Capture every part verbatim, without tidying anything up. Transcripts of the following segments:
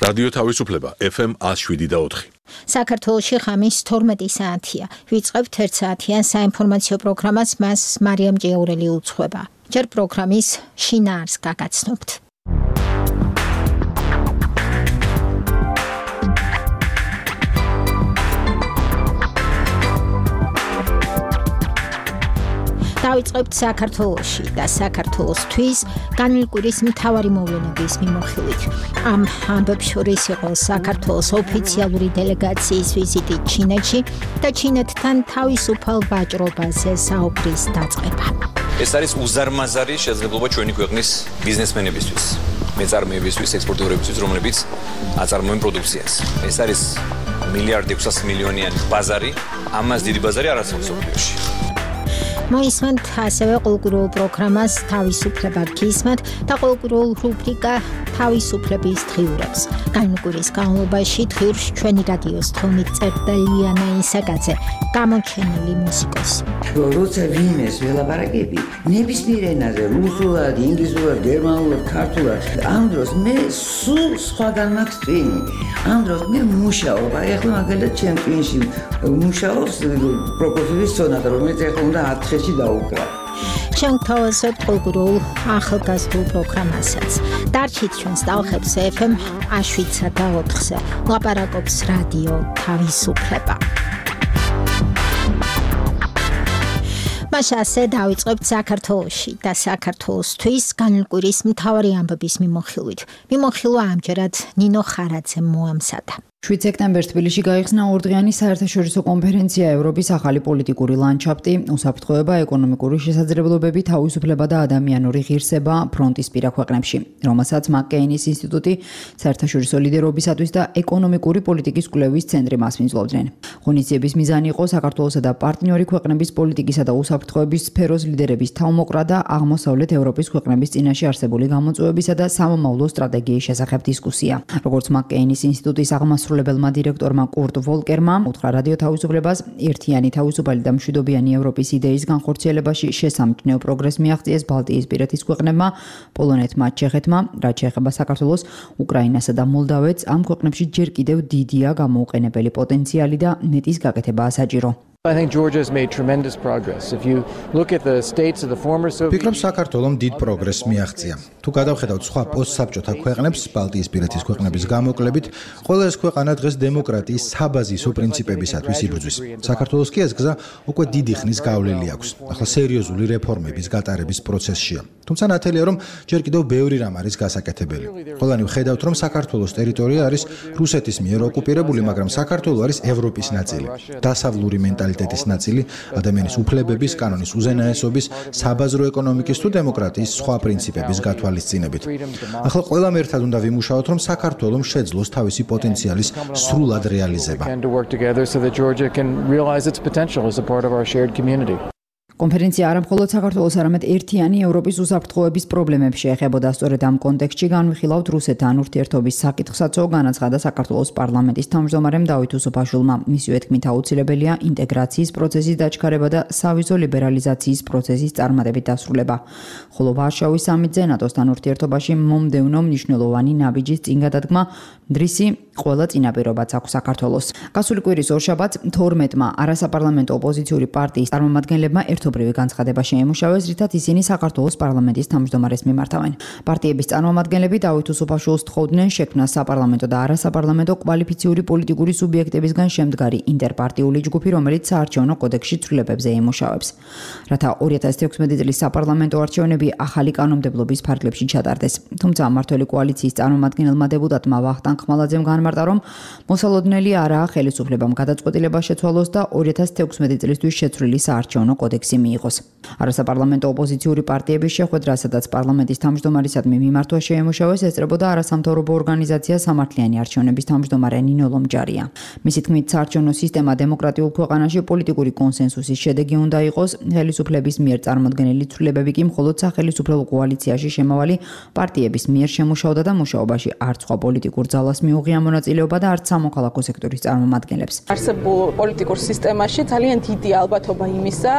რადიო თავისუფლება ეფ ემ one oh seven და four. საქართველოში ღამის თორმეტი საათია. ვიწყებთ ერთ საათიან საინფორმაციო პროგრამას, მას მარიამ ჭიაურელი უძღვება. ჯერ პროგრამის შინაარს გაგაცნობთ. დავიწყებთ საქართველოში და საქართველოსთვის განმკვირის მთავარი მოვლენების მიმოხილვით. ამ ამბებს შორის იყო საქართველოს ოფიციალური დელეგაციის ვიზიტი ჩინეთში და ჩინეთთან თავისუფალ ვაჭრობაზე საუბრის დაწყება. ეს არის უზარმაზარი შესაძლებლობა ჩვენი ქვეყნის ბიზნესმენებისთვის, მეწარმეებისთვის, ექსპორტიორებისთვის, რომლებიც აწარმოებენ პროდუქციას. ეს არის მილიარდი ექვსასი მილიონიანი ბაზარი, ამას დიდი ბაზარი არ არსებობს მსოფლიოში. მოისმენთ ასევე ყოველკვირეულ პროგრამას თავისუფლება გისმენთ და ყოველკვირეულ რუბრიკა თავისუფლების დღიურებს. განმკვირის განმავლობაში დღიურს ჩვენი რადიოს თხოვნით წერდა ლიანა ისაკაძე, გამოჩენილი მუსიკოსი. როცა ვინმეს ველაპარაკები, ნებისმიერ ენაზე, რუსულად, ინგლისურად, გერმანულად, ქართულად, ამ დროს მე სულ სხვაგან მაქვს ტვინი. ამ დროს მე მუშაობ, აი ახლა მაგალითად ჩემ ტვინში მუშაობს პროკოფიევის სონატა, რომელიც ახლა უნდა ათში დაუკრა. ჩვენ თავაზობთ ყოველკვირეულ ახალგაზრდულ პროგრამასაც. დარჩით ჩვენს ტალღებს ეფ ემ one oh seven და four-ზე. ლაპარაკობს რადიო თავისუფლება. მასე დავიწყებთ საქართველოში და საქართველოსთვის განმკვირის მთავარი ამბების მიმოხილვით. მიმოხილვა ამჯერად ნინო ხარაძემ მოამზადა. შვიდ სექტემბერს თბილისში გაიხსნა ორდღიანი საერთაშორისო კონფერენცია ევროპის ახალი პოლიტიკური ლანდშაფტი, უსაფრთხოება, ეკონომიკური შესაძლებლობები, თავისუფლება და ადამიანური ღირსება ფრონტისპირა ქვეყნებში, რომელსაც მაკ-კეინის ინსტიტუტი საერთაშორისო ლიდერობისათვის და ეკონომიკური პოლიტიკის კვლევის ცენტრი მასპინძლობდნენ. ღონისძიების მიზანი იყო საქართველოსა და პარტნიორი ქვეყნების პოლიტიკისა და უსაფრთხოების სფეროს ლიდერების თავმოყრა და აღმოსავლეთ ევროპის ქვეყნების წინაშე არსებული გამოწვევებისა და სამომავლო სტრატეგიის შესახებ დისკუსია. როგორც მაკ-კეინის ინსტიტუტის აღმასრულებელმა დირექტორმა კურტ ვოლკერმა უთხრა რადიო თავისუფლებას, ერთიანი თავისუფალი და მშვიდობიანი ევროპის იდეის განხორციელებაში შესამჩნევ პროგრესს მიაღწიეს ბალტიისპირეთის ქვეყნებმა, პოლონეთმა, ჩეხეთმა, რაც შეეხება საქართველოს, უკრაინასა და მოლდავეთს, ამ ქვეყნებში ჯერ კიდევ დიდია გამოუყენებელი პოტენციალი და ნეტის გაკეთებაა საჭირო. I think Georgia has made tremendous progress. If you look at the states of the former Soviet Union, საქართველოს დიდ პროგრესს მიაღწია. თუ გადავხედავთ სხვა პოსტსაბჭოთა ქვეყნებს, ბალტიისპირეთის ქვეყნების გამოკლებით, ყველა ეს ქვეყანა დღეს დემოკრატიის საბაზისო პრინციპებისათვის იბრძვის. საქართველოს კი ეს გზა უკვე დიდი ხნის გავლილი აქვს. ახლა სერიოზული რეფორმების გატარების პროცესშია. თუმცა ნათელია, რომ ჯერ კიდევ ბევრი რამ არის გასაკეთებელი. ყველანი ვხედავთ, რომ საქართველოს ტერიტორია არის რუსეთის მიერ ოკუპირებული, მაგრამ საქართველო არის ევროპის ნაწილი. დასავლური მენტალიტეტის ნაწილი, ადამიანის უფლებების, კანონის უზენაესობის, საბაზრო ეკონომიკის თუ დემოკრატიის სხვა პრინციპების გათვალისწინებით. ახლა ყველამ ერთად უნდა ვიმუშაოთ, რომ საქართველოს შეძლოს თავისი პოტენციალის სრულად რეალიზება. კონფერენცია არა მხოლოდ საქართველოს, არამედ ერთიანი ევროპის უსაფრთხოების პრობლემებს შეეხებოდა. სწორედ ამ კონტექსტში განვიხილავთ რუსეთთან ურთიერთობის საკითხსაც, განაცხადა საქართველოს პარლამენტის თავმჯდომარემ დავით უსუფაშვილმა. მისივე თქმით, აუცილებელია ინტეგრაციის პროცესის დაჩქარება და სავიზო ლიბერალიზაციის პროცესის წარმატებით დასრულება. ხოლო ვარშავის სამიტზე ნატოსთან ურთიერთობაში მომდევნო მნიშვნელოვანი ნაბიჯის წინ გადადგმა დრისი ყველა წინაპირობაც აქვს საქართველოს. გასული კვირის ორშაბათს თორმეტმა არასაპარლამენტო ოპოზიციური პარტიის წარმომადგენლებმა ერთობრივი განცხადება შეიმუშავეს, რითაც ისინი საქართველოს პარლამენტის თავმჯდომარეს მიმართავენ. პარტიების წარმომადგენლები დავით უსუფაშვილს თხოვდნენ შექმნა საპარლამენტო და არასაპარლამენტო კვალიფიციური პოლიტიკური სუბიექტებისგან შემდგარი ინტერპარტიული ჯგუფი, რომელიც საარჩევნო კოდექსში ცვლილებებზე იმუშავებს. რათა ორი ათას თექვსმეტი წლის საპარლამენტო არჩევნები ახალი კანონმდებლობის ფარგლებში ჩატარდეს. თუმცა მმართველი კოალიციის წარმომადგენელმა დეპუტატმა ვახტანგ ხმალაძემ განმარტა, რომ მოსალოდნელი არაა ხელისუფლებამ გადაწყვეტილება შეცვალოს და ორი ათას თექვსმეტი წლისთვის შეცვლილი საარჩევნო კოდექსი მიიღოს. არასაპარლამენტო ოპოზიციური პარტიების შეხვედრა, სადაც პარლამენტის თავმჯდომარისადმი მიმართვა შეიმუშავეს, ესწრებოდა არასამთავრობო ორგანიზაცია სამართლიანი არჩევნების თავმჯდომარე ნინო ლომჯარია. მისი თქმით, საარჩევნო სისტემა დემოკრატიულ ქვეყანაში პოლიტიკური კონსენსუსის შედეგი უნდა იყოს, ხელისუფლების მიერ წარმოქმნილი ცვლილებები კი მხოლოდ სახელისუფლებელ კოალიციაში შემავალი პარტიების მიერ შემუშავდა და მუშაობაში არც სხვა პოლიტიკურ ძალას მიუღია მონაწილეობა და არც სამოქალაქო სექტორის წარმომადგენლებს. არსებულ პოლიტიკურ სისტემაში ძალიან დიდი ალბათობა იმისა,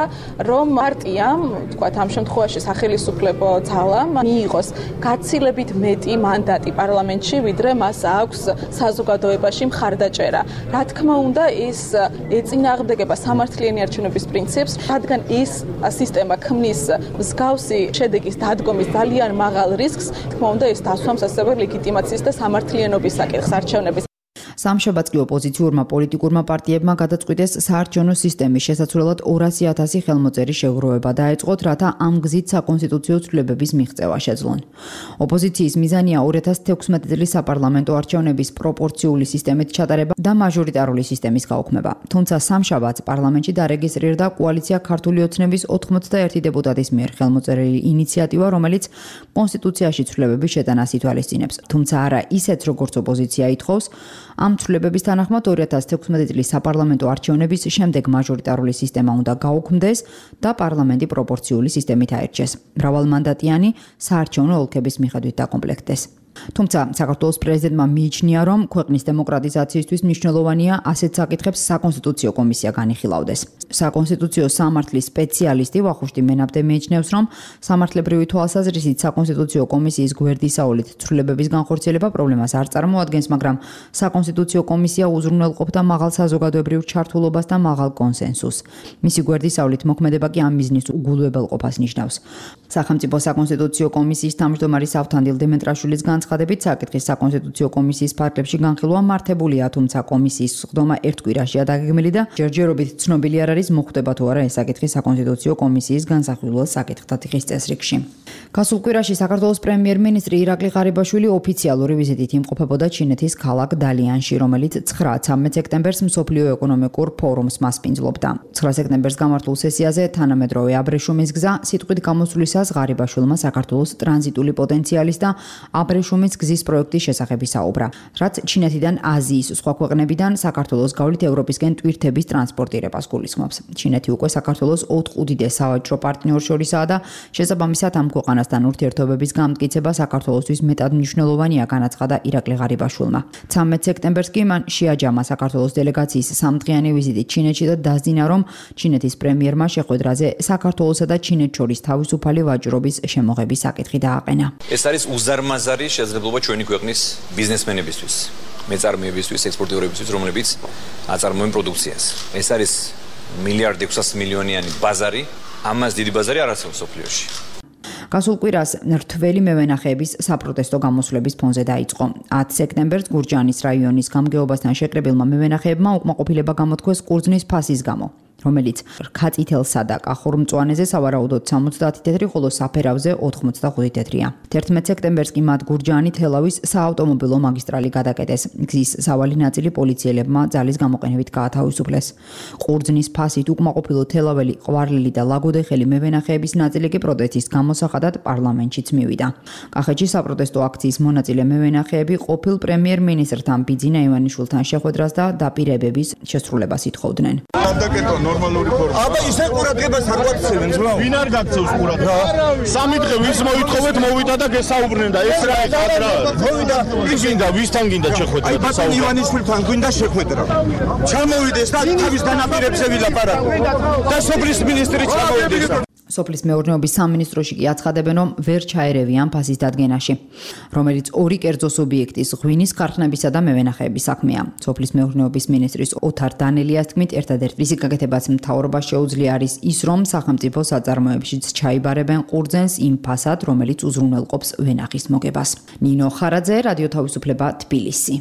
რომ პარტიამ, თქვათ ამ შემთხვევაში სახელმწიფო ძალამ მიიღოს გაცილებით მეტი მანდატი პარლამენტში, ვიდრე მას აქვს საზოგადოებაში მხარდაჭერა. რა თქმა უნდა, ეს ეწინააღმდეგება სამართლიანი არჩევნების პრინციპს, რადგან ეს სისტემა ქმნის მსგავსი შედეგის დადგომის ძალიან მაღალ რისკს, თქმა უნდა, ეს დასვამს ასევე ლეგიტიმაციის და სამართლიანობის საკითხს არჩევნების. სამშაბათს კი ოპოზიციურმა პოლიტიკურმა პარტიებმა გადაწყვიტეს საარჩევნო სისტემის შესაძლებლად ორასი ათასი ხელმოწერის შეგროვება დაეწყოთ, რათა ამ გზით საკონსტიტუციო ცვლილებების მიღწევა შეძლონ. ოპოზიციის მიზანია ორი ათას თექვსმეტი წლის საპარლამენტო არჩევნების პროპორციული სისტემით ჩატარება და მაჟორიტარული სისტემის გაუქმება. თუმცა სამშაბათს პარლამენტში დარეგისტრირდა კოალიცია ქართული ოცნების ოთხმოცდაერთი დეპუტატის მიერ ხელმოწერილი ინიციატივა, რომელიც კონსტიტუციაში ცვლილებების შეტანას ითვალისწინებს. თუმცა არა ისეთ, როგორც ოპოზიცია ითხოვს, ამ ცვლილებების თანახმად ორი ათას თექვსმეტი წლის საპარლამენტო არჩევნების შემდეგ მაჟორიტარული სისტემა უნდა გაუქმდეს და პარლამენტი პროპორციული სისტემით აირჩიეს. მრავალმანდატიანი საარჩევნო ოლქების მიხედვით დაკომპლექტდეს. თუმცა საქართველოს პრეზიდენტმა მიიჩნია, რომ ქვეყნის დემოკრატიზაციისთვის მნიშვნელოვანია ასეთ საკითხებს საკონსტიტუციო კომისია განიხილავდეს. საკონსტიტუციო სამართლის სპეციალისტი ვახუშტი მენაბდე მიიჩნევს, რომ სამართლებრივი თვალსაზრისით საკონსტიტუციო კომისიის გვერდისაოლით ცვლილებების განხორციელება პრობლემას არ წარმოადგენს, მაგრამ საკონსტიტუციო კომისია უზრუნველყოფდა მაღალ საზოგადოებრივ ჩართულობას და მაღალ კონსენსუსს. მისი გვერდისაოლით მოქმედება კი ამ მიზნის უგულებელყოფას ნიშნავს. სახელმწიფო საკონსტიტუციო კომისიის თავმჯდომარის ავთანდილ დემეტრაშვილის განცხადებით, საკითხის საკონსტიტუციო კომისიის ფარგლებში განხილვა მართებულია, თუმცა კომისიის სხდომა ერთ კვირაშია დაგეგმილი და ჯერჯერობით ცნობილი არ არის მოხდება თუ არა ეს საკითხი საკონსტიტუციო კომისიის განსახილველ საკითხთა თიხის წესრიგში. გასულ კვირაში საქართველოს პრემიერ-მინისტრი ირაკლი ღარიბაშვილი ოფიციალური ვიზიტით იმყოფებოდა ჩინეთის ქალაქ დალიანში, რომელიც ცხრა-ცამეტ სექტემბერს მსოფლიო ეკონომიკურ ფორუმს მასპინძლობდა. ცხრა სექტემბერს გამართულ სესიაზე თანამედროვე აბრეშუმის გზა სიტყვით გამოსვლისას ღარიბაშვილმა საქართველოს ტრანზიტული პოტენციალის და აბრეშუმის გზის პროექტის შესახებ ისაუბრა, რაც ჩინეთიდან აზიის სხვა ქვეყნებიდან საქართველოს გავლით ევროპისკენ ტვირთების ტრანსპორტირებას გულისხმობს. ჩინეთი უკვე საქართველოს ოთხ უდიდეს სავაჭრო პარტნიორს შორისაა და შესაბამისად ამ ქვეყანასთან ურთიერთობების გამტკიცება საქართველოსთვის მეტად მნიშვნელოვანია, განაცხადა ირაკლი ღარიბაშვილმა. ცამეტ სექტემბერს კი მან შეაჯამა საქართველოს დელეგაციის სამდღიანი ვიზიტი ჩინეთში და დასძინა, რომ ჩინეთის პრემიერმა შეხვედრაზე საქართველოსა და ჩინეთს შორის თავისუფალი ვაჭრობის შემოღების საკითხი დააყენა. ეს არის უზარმაზარი შესაძლებლობა ჩვენი ქვეყნის ბიზნესმენებისთვის, მეწარმეებისთვის, ექსპორტიორებისთვის, რომლებიც აწარმოებენ პროდუქციას. ეს არის მილიარდ ექვსასი მილიონიანი ბაზარი, ამას დიდი ბაზარი არ არსებობს სოფლიოში. გასულ კვირას რთველი მევენახეების საპროტესტო გამოსვლების ფონზე დაიწყო. ათი სექტემბერს გურჯაანის რაიონის გამგეობასთან შეკრებილმა მევენახეებმა უკმაყოფილება გამოთქვეს ყურძნის ფასის გამო, რომელიც რქაწითელსა და კახორმწვანეზე სავარაუდოდ სამოცდაათი თეთრი, ხოლო საფერავზე ოთხმოცდახუთი თეთრია. თერთმეტ სექტემბერს კი მათ გურჯაანი თელავის საავტომობილო მაგისტრალი გადაკეტეს. გზის სავალი ნაწილი პოლიციელებმა ძალის გამოყენებით გაათავისუფლეს. ყურძნის ფასით უკმაყოფილო თელაველი, ყვარლელი და ლაგოდეხელი მევენახეების ნაწილი კი პროტესტის გამოსახადად პარლამენტშიც მივიდა. კახეთში საპროტესტო აქციის მონაწილე მევენახეები ყოფილ პრემიერ-მინისტრთან ბიძინა ივანიშვილთან შეხვედრას და დაპირებების შესრულებას ითხოვდნენ. ნორმალური ფორმა. აბა ისე ყურადღებას არ გვაქცევენ ძმა. ვინ არ გაქცევს ყურადღებას? სამი დღე ვის მოითხოვეთ მოვიდა და გესაუბრნენ და ეს რა იქ რა? მოვიდა. ის გინდა ვისთან გინდა შეხვედრა? აი ბატონ ივანიშვილთან გინდა შეხვედრა. ჩამოვიდეს და თავის განაპირებზე ვილაპარაკო. და სოფლის მინისტრი ჩამოვიდეს. სოფლის მეურნეობის სამინისტროში კი აცხადებენ, რომ ვერ ჩაერევიან ფასის დადგენაში, რომელიც ორი კერძო სუბიექტის ღვინის ქარხნებისა და მევენახეების საქმეა. სოფლის მეურნეობის მინისტრის ოთარ დანელიას თქმით, ერთადერთი რისი გაკეთებაც მთავრობას შეუძლია არის ის, რომ სახელმწიფო საწარმოებშიც ჩაიბარებენ ყურძენს იმ ფასად, რომელიც უზრუნველყოფს ვენახის მოგებას. ნინო ხარაძე, რადიო თავისუფლება, თბილისი.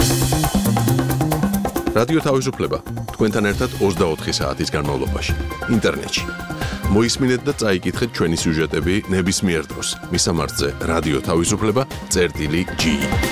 რადიო თავისუფლება თქვენთან ერთად ოცდაოთხი საათის განმავლობაში ინტერნეტში. მოისმინეთ და წაიკითხეთ ჩვენი სიუჟეტები ნებისმიერ დროს. მისამართზე რადიო თავისუფლება წერტილი ჯი.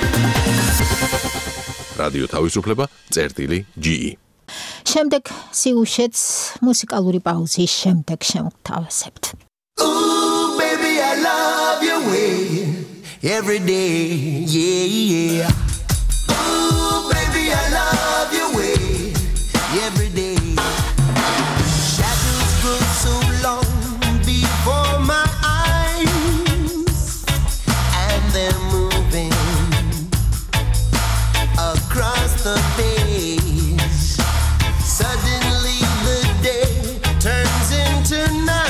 რადიო თავისუფლება წერტილი ჯი. შემდეგ სიუჟეტს მუსიკალური პაუზის შემდეგ შევთავაზებთ. Ooh baby I love your way every day yeah yeah. Ooh baby I love your way every day. Shadows grow so long before my eyes and they're moving across the page. Suddenly the day turns into night.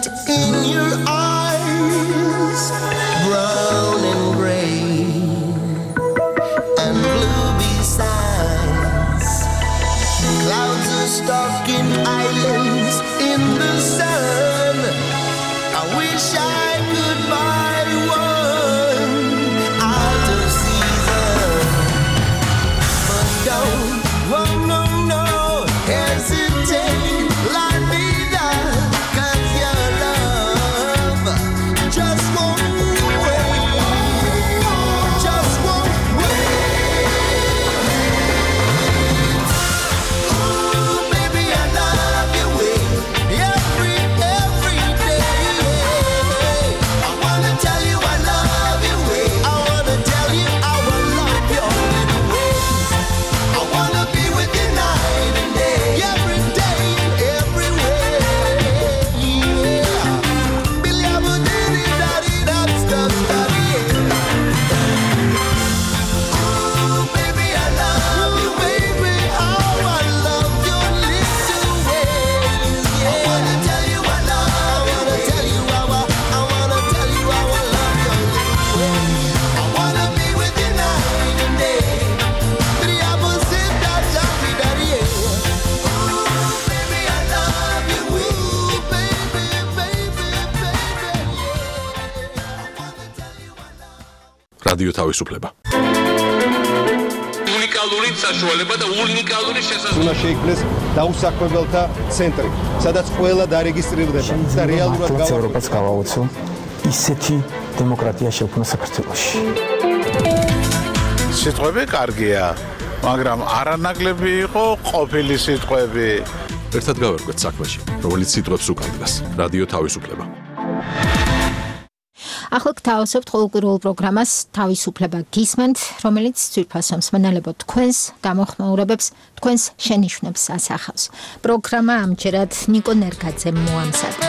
tint in your eyes, brown and gray and blue besides. Clouds are stalking islands in the sun. I wish I could buy one out of season, but don't, oh no, no, hesitate, let me down, 'cause your love just won't wait, just won't wait. Ooh, baby, I love your way, every, every day. I wanna tell you I love your way, I wanna tell you how I love your little ways. I wanna be with you night and day, every day and every way. Yeah. Billy, I would did it, daddy, that's stuff, daddy. Ooh, baby, I love you, baby, how I love your little ways. Yeah. I wanna tell you I love, I wanna tell you how I, I wanna tell you how I love your little ways. I wanna be with you night and day. Billy, I would sit that daddy, daddy. Ooh, baby, I love you, ooh, baby, baby, baby, yeah. I wanna tell you I love. რადიო თავისუფლება. უნიკალური საშუალება და უნიკალური შესაძლებლობა. უნდა შეიქმნეს დაუსაქმებელთა ცენტრი, სადაც ყველა დარეგისტრირდება და რეალურად ევროპას გავაუწო ისეთი დემოკრატია შექმნა საქართველოში. სიტყვები კარგია, მაგრამ არანაკლები იყო ყოფილი სიტყვები. ერთად გავერკვეთ საქმეში, რომელიც სიტყვებს უკან დგას. რადიო თავისუფლება. ახლა გთავაზობთ ყოველკვირეულ პროგრამას თავისუფლება გისმენთ, რომელიც ძვირფასო მსმენელებო თქვენს გამოხმაურებებს, თქვენს შენიშვნებს ასახავს. პროგრამა ამჯერად ნიკო ნერგაძემ მოამზადა.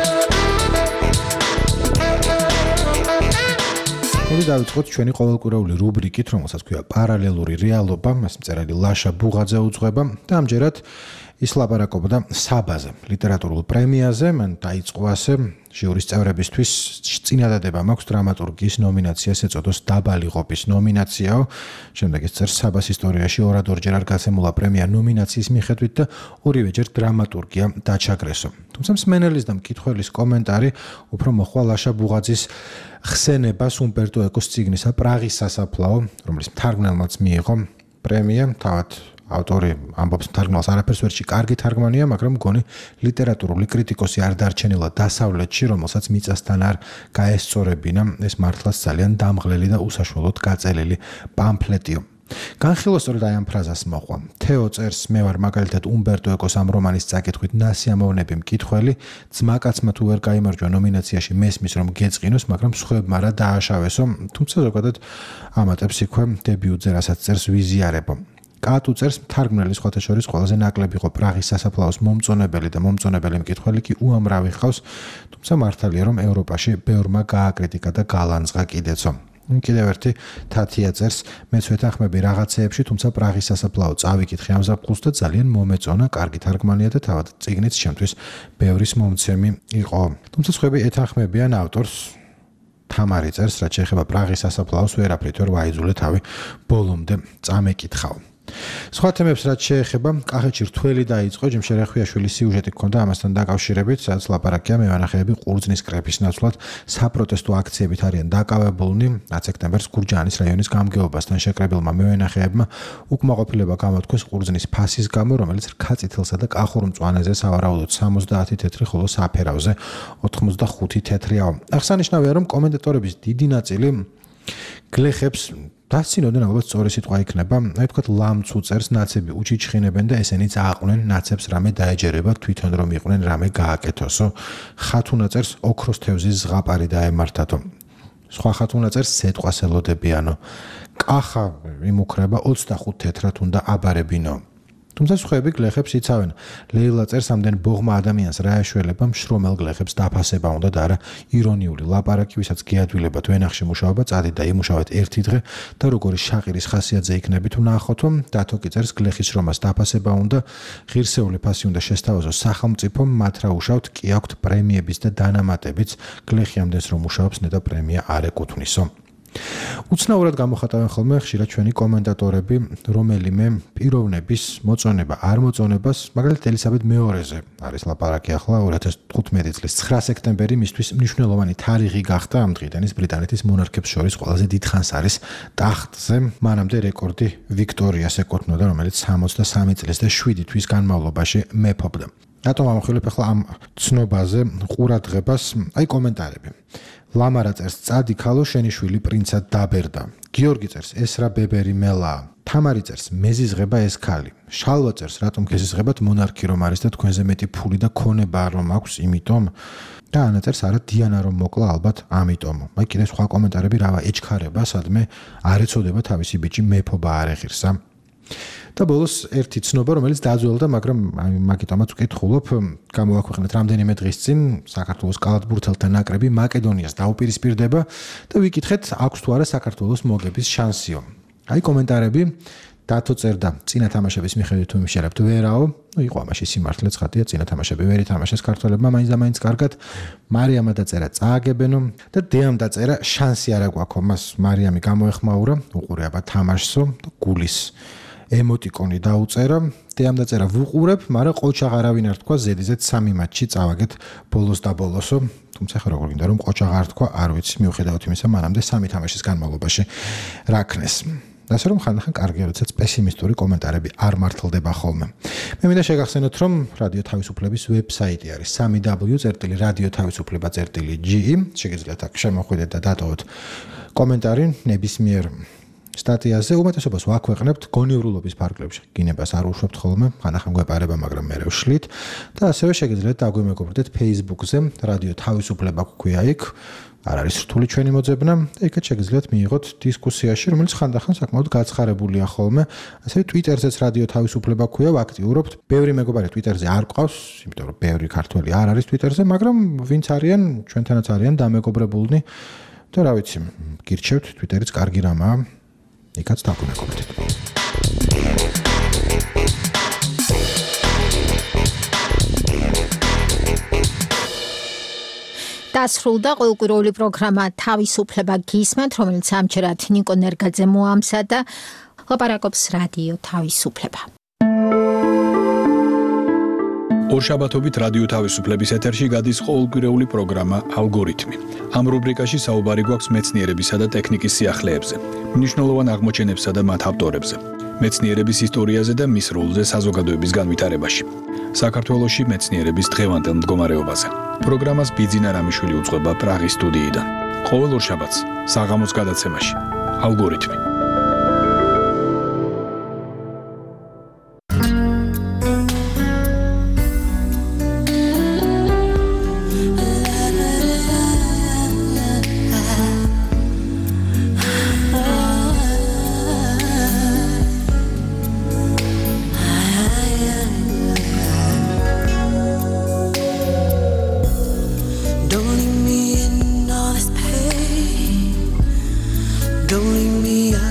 მოდი დავიწყოთ ჩვენი ყოველკვირეული რუბრიკით, რომელსაც ქვია პარალელური რეალობა, მას მწერალი ლაშა ბუღაძე უძღვება და ამჯერად ის ლაპარაკობდა საბაზე, ლიტერატურულ პრემიაზე, მან დაიწყო ასე ჟიურის წევრებისთვის წინადადება მაქვს დრამატურგიის ნომინაციას ეწოდოს დაბალი ყოფის ნომინაციაო. შემდეგ ის წერს საბას ისტორიაში ორად ორჯერ არ გასემულა პრემია ნომინაციის მიხედვით და ორივეჯერ დრამატურგია დაჩაგრესო. თუმცა მსმენელის და მკითხველის კომენტარი უფრო მოხვა ლაშა ბუღაძის ხსენებას უმბერტო ეკოს წიგნისა პრაღის სასაფლაო, რომლის მთარგმნელმაც მიიღო პრემია, თავად ავტორი ამბობს მთარგმნელს არაფერს ვერჩი კარგი თარგმანია, მაგრამ მგონი ლიტერატურული კრიტიკოსი არ დარჩენილა დასავლეთში, რომელსაც მიწასთან არ გაესწორებინა, ეს მართლაც ძალიან დამღლელი და უსაშუალოდ გაწელილი პამფლეტიო. განხილვა სწორედ აი ამ ფრაზას მოყვა. თეო წერს, მე ვარ მაგალითად უმბერტო ეკოს ამ რომანის წაკითხვით ნასიამოვნები მკითხველი, ძმაკაცმა თუ ვერ გაიმარჯვა ნომინაციაში მესმის რომ გეწყინოს, მაგრამ სხვებმა რა დააშავესო, თუმცა ზოგადად ამატებს იქვე დებიუტზე, რასაც წერს ვიზიარებო. კატუ წერს, მთარგმნელი სხვათა შორის ყველაზე ნაკლები იყო პრაღის სასაფლაოს მომწონებელი და მომწონებელი მკითხველი კი უამრავი ხავს, თუმცა მართალია რომ ევროპაში ბევრმა გააკრიტიკა და გალანძღა კიდეცო. კიდევ ერთი თათია წერს, მეც ვეთანხმები რაღაცეებში, თუმცა პრაღის სასაფლაო წავიკითხე ამ ზაფხულს და ძალიან მომეწონა, კარგი თარგმანია და თავად წიგნიც ჩემთვის ბევრის მომცემი იყო. თუმცა სხვები ეთანხმებიან ავტორს. თამარი წერს, რაც შეეხება პრაღის სასაფლაოს, ვერაფრით ვერ ვაიძულე თავი ბოლომდე წამეკითხავ. სხვა თემებს რაც შეეხება, კახეთში რთველი დაიწყო, ჯიმშე რეხვიაშვილის სიუჟეტი გქონდა ამასთან დაკავშირებით, სადაც ლაპარაკია მევენახეები ყურძნის კრეფის ნაცვლად საპროტესტო აქციებით არიან დაკავებულნი. ათი სექტემბერს გურჯაანის რაიონის გამგეობასთან შეკრებილმა მევენახეებმა უკმაყოფილება გამოთქვეს ყურძნის ფასის გამო, რომელიც რქაწითელსა და კახურ მწვანეზე სავარაუდოდ სამოცდაათი თეთრი, ხოლო საფერავზე ოთხმოცდახუთი თეთრიაო. აღსანიშნავია, რომ კომენტატორების დიდი ნაწილი გლეხებს დასცინოდნენ, ალბათ სწორი სიტყვა იქნება, აი თქვათ ლამცუ წერს, ნაცები უჩიჩხინებენ და ესენიც ააყვნენ ნაცებს რამე დაეჯერება, თვითონ რომ იყვნენ რამე გააკეთოსო. ხათუნა წერს, ოქროს თევზის ზღაპარი დაემართათო. სხვა ხათუნა წერს, სეტყვას ელოდებიანო. კახა იმუქრება ოცდახუთ თეთრად უნდა აბარებინო. თუმცა სხვაები გლეხებს იცავენ. ლეილა წერს ამდენ ბოღმა ადამიანს რა ეშველება მშრომელ გლეხებს დაფასება უნდა და არა ირონიული ლაპარაკი, ვისაც გიადვილებათ ვენახში მუშაობა, წადით და იმუშავეთ ერთი დღე და როგორი შაყირის ხასიათზე იქნებით ვნახოთ, დათო კი წერს გლეხის შრომას დაფასება უნდა, ღირსეული ფასი უნდა შესთავაზოს სახელმწიფომ, მათ რა უშავთ, კი აქვთ პრემიების და დანამატებიც, გლეხი ამდენს რომ მუშაობს, ნედა პრემია არ ეკუთვნისო. უცნაურად გამოხატავენ ხოლმე ხშირად ჩვენი კომენტატორები რომელიმე პიროვნების მოწონება არ მოწონებას, მაგალითად ელისაბედ მეორეზე არის ლაპარაკი ახლა ორი ათას თხუთმეტი წლის ცხრა სექტემბერი მისთვის მნიშვნელოვანი თარიღი გახდა ამ დღიდან ის ბრიტანეთის მონარქებს შორის ყველაზე დიდხანს არის ტახტზე, მანამდე რეკორდი ვიქტორიას ეკუთვნოდა, რომელიც სამოცდასამი წლის და შვიდი თვის განმავლობაში მეფობდა. რატომ ამხილებ ახლა ამ ცნობაზე ყურადღებას? აი კომენტარები. ლამარა წერს წადი ქალო შენი შვილი პრინცად დაბერდა. გიორგი წერს ეს რა ბებერი მელა. თამარი წერს მეზიზღება ეს ქალი. შალვა წერს რატომ გეზიზღებათ მონარქი რომ არის და თქვენზე მეტი ფული და ქონება რომ აქვს იმიტომ. და ანა წერს არა დიანა რომ მოკლა ალბათ ამიტომ. აი კიდე სხვა კომენტარები რავა ეჩქარება სადმე არ ეცოდება თავისი ბიჭი მეფობა არ ეღირსა. და ბოლოს ერთი ცნობა რომელიც დაძველდა, მაგრამ მაგიტომაც ვკითხულობ, გამოაქვეყნეთ რამდენიმე დღის წინ საქართველოს კალათბურთელთა ნაკრები მაკედონიას დაუპირისპირდება და ვიკითხეთ აქვს თუ არა საქართველოს მოგების შანსიო. აი კომენტარები დათო წერდა წინა თამაშების მიხედვით თუ იმშერებთ ვერაო, ну იყო ამაში სიმართლე ცხადია, წინა თამაშები ვერ ითამაშეს ქართველებმა მაინც და მაინც კარგად. მარიამა დაწერა წააგებენო და დეამ დაწერა შანსი არ აქვს მას. მარიამი გამოეხმაურა, უყურება თამაშსო და გულის ემოტიკონი დაუწერა, დეამ დაწერა ვუყურებ, მაგრამ ყოჩაღ არავინ არ თქვა, ზედიზედ სამი მატჩი წავაგეთ ბოლოს და ბოლოსო. თუმცა ხა როგორ გინდა რომ ყოჩაღ არ თქვა, არ ვიცი, მიუხედავად იმისა, მანამდე სამი თამაშის განმავლობაში რა ქნეს. ასე რომ ხანდახან კარგია, როდესაც პესიმისტური კომენტარები არ მართლდება ხოლმე. მე მინდა შეგახსენოთ, რომ რადიო თავისუფლების ვებსაიტი არის სამი დაბლიუ წერტილი რადიო თავისუფლება წერტილი ჯი ი. შეგიძლიათ აქ შემოხვიდეთ და დატოვოთ კომენტარი ნებისმიერ სტატიაზე. უმეტესობას ვაქვეყნებთ გონიურულობის ფარგლებში. გინებას არ უშვებთ ხოლმე, ხანდახან გვეპარება, მაგრამ მე ვშლით და ასევე შეგიძლიათ დაგვიმეგობრდეთ Facebook-ზე, რადიო თავისუფლება გვქვია იქ. არ არის რთული ჩვენი მოძებნა და იქაც შეგიძლიათ მიიღოთ დისკუსიაში, რომელიც ხანდახან საკმაოდ გაცხარებულია ხოლმე. ასევე Twitter-ზეც რადიო თავისუფლება გვქვია, ვაქტიურობთ. ბევრი მეგობარი Twitter-ზე არ ყავს, იმიტომ რომ ბევრი ქართველი არ არის Twitter-ზე, მაგრამ ვინც არიან, ჩვენთანაც არიან დამეგობრებულნი და რა ვიცი, გირჩევთ, Twitter-იც კარგი რამაა. იქაც დაგვიმეგობრდით. დასრულდა ყოველკვირეული პროგრამა თავისუფლება გისმენთ, რომელიც ამჯერად ნიკო ნერგაძე მოამზადა. ლაპარაკობს რადიო თავისუფლება. ორშაბათობით რადიო თავისუფლების ეთერში გადის ყოველკვირეული პროგრამა ალგორითმი. ამ რუბრიკაში საუბარი გვაქვს მეცნიერებისა და ტექნიკის სიახლეებზე, მნიშვნელოვან აღმოჩენებსა და მათ ავტორებზე, მეცნიერების ისტორიაზე და მის როლზე საზოგადოების განვითარებაში. საქართველოში მეცნიერების დღევანდელ მდგომარეობაზე. პროგრამას ბიძინა რამიშვილი უძღვება პრაღის სტუდიიდან. ყოველ ორშაბათს საღამოს გადაცემაში ალგორითმი. Don't leave me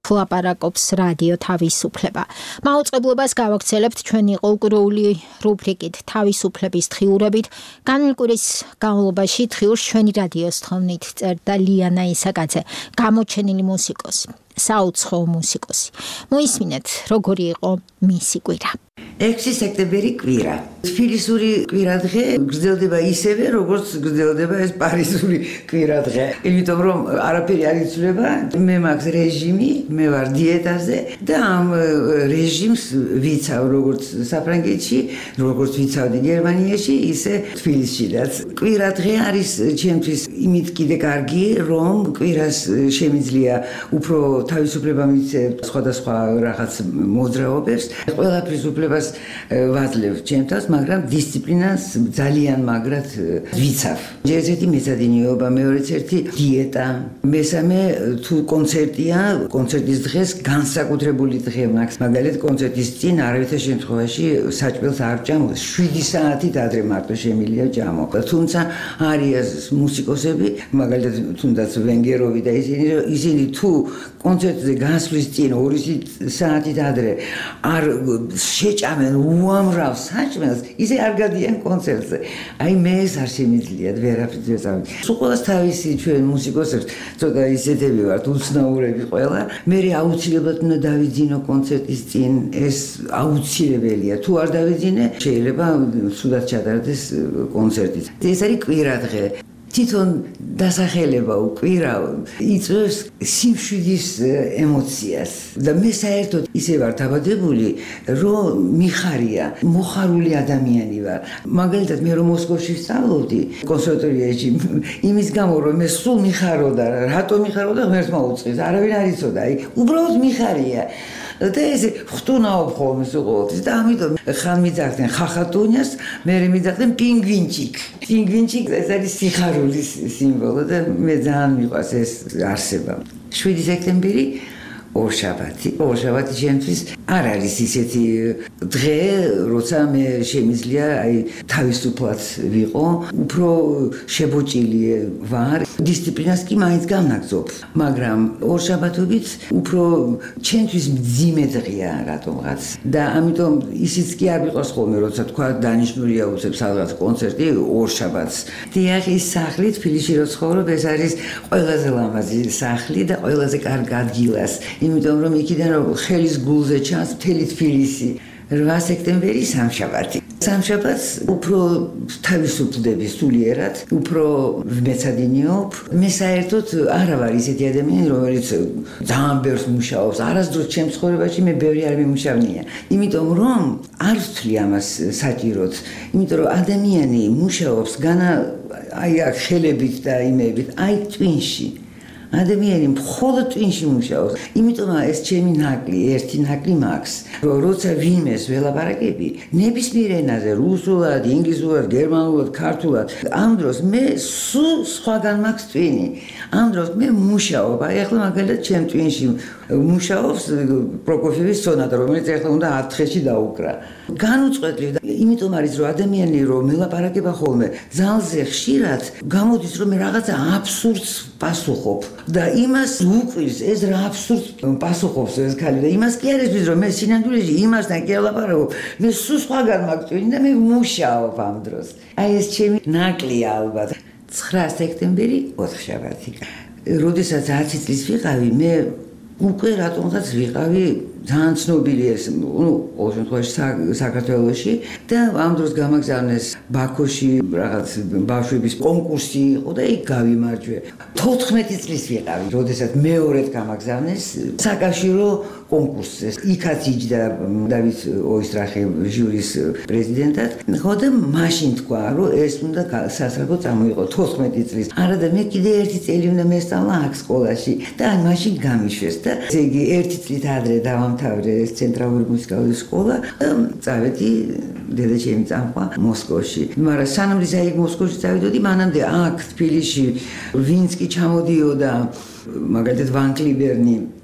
თუ აპარაკობს რადიო თავისუფლება. მაუწყებლობას გავაგრძელებთ ჩვენი ყოველკვირეული რუბრიკით თავისუფლების დღიურებით. განვლილი კვირის განმავლობაში დღიურს ჩვენი რადიოს თხოვნით წერდა ლიანა ისაკაძე, გამოჩენილი მუსიკოსი, საუცხოო მუსიკოსი. მოისმინეთ, როგორი იყო მისი კვირა. ექვსი სექტემბერი კვირა. თბილისური კვირადღე გრძელდება ისევე, როგორც გრძელდება ეს პარიზული კვირადღე. იმიტომ რომ არაფერი არ იცვლება, მე მაქვს რეჟიმი, მე ვარ დიეტაზე და ამ რეჟიმს ვიცავ როგორც საფრანგეთში, როგორც ვიცავდი გერმანიაში, ისე თბილისშიც. კვირადღე არის ჩემთვის იმით კიდე კარგი, რომ კვირას შემიძლია უფრო თავისუფლება მიცემ სხვადასხვა რაღაც მოძრაობებს. ყველაფრის უფლებას ვაძლევ ჩემთავს, მაგრამ დისციპლინას ძალიან მაგრად ვიცავ. ერთ-ერთი მეცადინეობა, მეორეც ერთი დიეტა, მესამე თუ კონცერტია, კონცერტის დღეს განსაკუთრებული დღე მაქვს. მაგალითად კონცერტის წინ არავითარ შემთხვევაში საჭმელს არ ჭამო, შვიდი საათით ადრე მარტო შემიძლია ჭამო. თუმცა არის მუსიკოსები, მაგალითად თუნდაც ვენგეროვი და ისინი, ისინი თუ კონცერტზე გასვლის წინ ორი საათით ადრე არ შეჭამენ უამრავ საჭმელს, ისე არ გადიან კონცერტზე. აი მე ეს არ შემიძლია ვერაფერს ვეწავი. სულ ყველას თავისი ჩვენ მუსიკოსებს ცოტა ისეთები ვართ, უცნაურები ყველა. მე აუცილებლად უნდა დავიძინო კონცერტის წინ, ეს აუცილებელია. თუ არ დავიძინე, შეიძლება სულად ჩატარდეს კონცერტი. ეს არის კვირადღე. თვითონ დასახელება უკვირა იწვევს სიმშვიდის ემოციას და მე საერთოდ ისე ვარ დაბადებული, რომ მიხარია, მოხარული ადამიანი ვარ. მაგალითად მე რომ მოსკოვში ვსწავლობდი კონსერვატორიაში, იმის გამო რომ მე სულ მიხაროდა, რატომ მიხაროდა ღმერთმა უწყის, არავინ არ იცოდა, აი უბრალოდ მიხარია. და ეს ხტუნაობ ხოლმე სულ ყოველთვის და ამიტომ ხან მიძახდნენ ხახატუნიას, მე მიძახდნენ პინგვინჩიკ. პინგვინჩიკ ეს არის სიხარულის სიმბოლო და მე ძალიან მიყვარს ეს არსება. შვიდი სექტემბერი ორშაბათი, ორშაბათი ჩემთვის არ არის ისეთი დღე, როცა მე შემიძლია აი თავისუფლად ვიყო, უფრო შებოჭილი ვარ. დისციპლინას კი მაინც გამნაგზობ, მაგრამ ორშაბათობით უფრო ჩემთვის მძიმე დღეა რატომღაც. და ამიტომ ისიც კი არ მიყვარს ხოლმე, როცა თქვა დანიშნულია უცებ სადღაც კონცერტი ორშაბათს. დიახ, ის სახლი თბილისში რო ცხოვრობ, ეს არის ყველაზე ლამაზი სახლი და ყველაზე კარგ ადგილას. იმიტომ რომ იქიდან რომ ხელის გულზე ჩანს მთელი თბილისი. რვა სექტემბერი სამშაბათი. სამშაბათს უფრო თავისუფლდები სულიერად, უფრო მეცადინეობ. მე საერთოდ არა ვარ ისეთი ადამიანი, რომელიც ძალიან ბევრს მუშაობს. არასდროს ჩემ ცხოვრებაში მე ბევრი არ მიმუშავნია. იმიტომ რომ არ ვთვლი ამას საჭიროდ. იმიტომ რომ ადამიანი მუშაობს განა აი აქ ხელებით და იმებით, აი ტვინში. ადამიანი მხოლოდ ტვინში მუშაობს. იმიტომ ეს ჩემი ნაკლი, ერთი ნაკლი მაქვს. რომ როცა ვინმეს ველაპარაკები, ნებისმიერ ენაზე, რუსულად, ინგლისურად, გერმანულად, ქართულად, ამ დროს მე სულ სხვაგან მაქვს ტვინი. ამ დროს მე მუშაობ. აი ახლა მაგალითად ჩემ ტვინში მუშაობს პროკოფიევის სონატა, რომელიც ახლა უნდა ათ დღეში დაუკრა. განუწყვეტლი და იმიტომ არის რომ ადამიანი რომ მელაპარაკება ხოლმე ძალზე ხშირად გამოდის რომ მე რაღაცა აბსურდს პასუხობ და იმას უყვირს ეს რა აბსურდს პასუხობს ეს ქალი და იმას კი არ იცის რომ მე სინამდვილეში იმასთან კი ელაპარაკობ მე სულ სხვაგან მაქვს ტვინი და მე მუშაობ ამ დროს აი ეს ჩემი ნაკლია ალბათ ცხრა სექტემბერი ოთხშაბათი როდესაც ათი წლის ვიყავი მე უკვე რატომღაც ვიყავი ძალიან ცნობილი ეს, ну, ყოველ შემთხვევაში საქართველოში და ამ დროს გამაგზავნეს ბაქოში რაღაც ბავშვების კონკურსი იყო და იქ გავიმარჯვე. თოთხმეტი წლის ვიყავი, როდესაც მეორედ გამაგზავნეს საკავშირო კონკურსზე. იქაც იჯდა დავით ოისტრახე ჟურის პრეზიდენტად. ხო და მაშინ თქვა, რომ ეს უნდა სასწრაფო წამოიყო თოთხმეტი წლის. არა და მე კიდე ერთი წელი უნდა მესწავლა აქ სკოლაში და მაშინ გამიშვეს და ესე იგი ერთი წლით ადრე დავამთავრე ეს ცენტრალური მუსიკალური სკოლა და წავედი დედაჩემი წამყვა მოსკოვში. მაგრამ სანამ ისე მოსკოვში წავიდოდი, მანამდე აქ თბილისში ვინც კი ჩამოდიოდა მაგალითად ვან კლიბერნი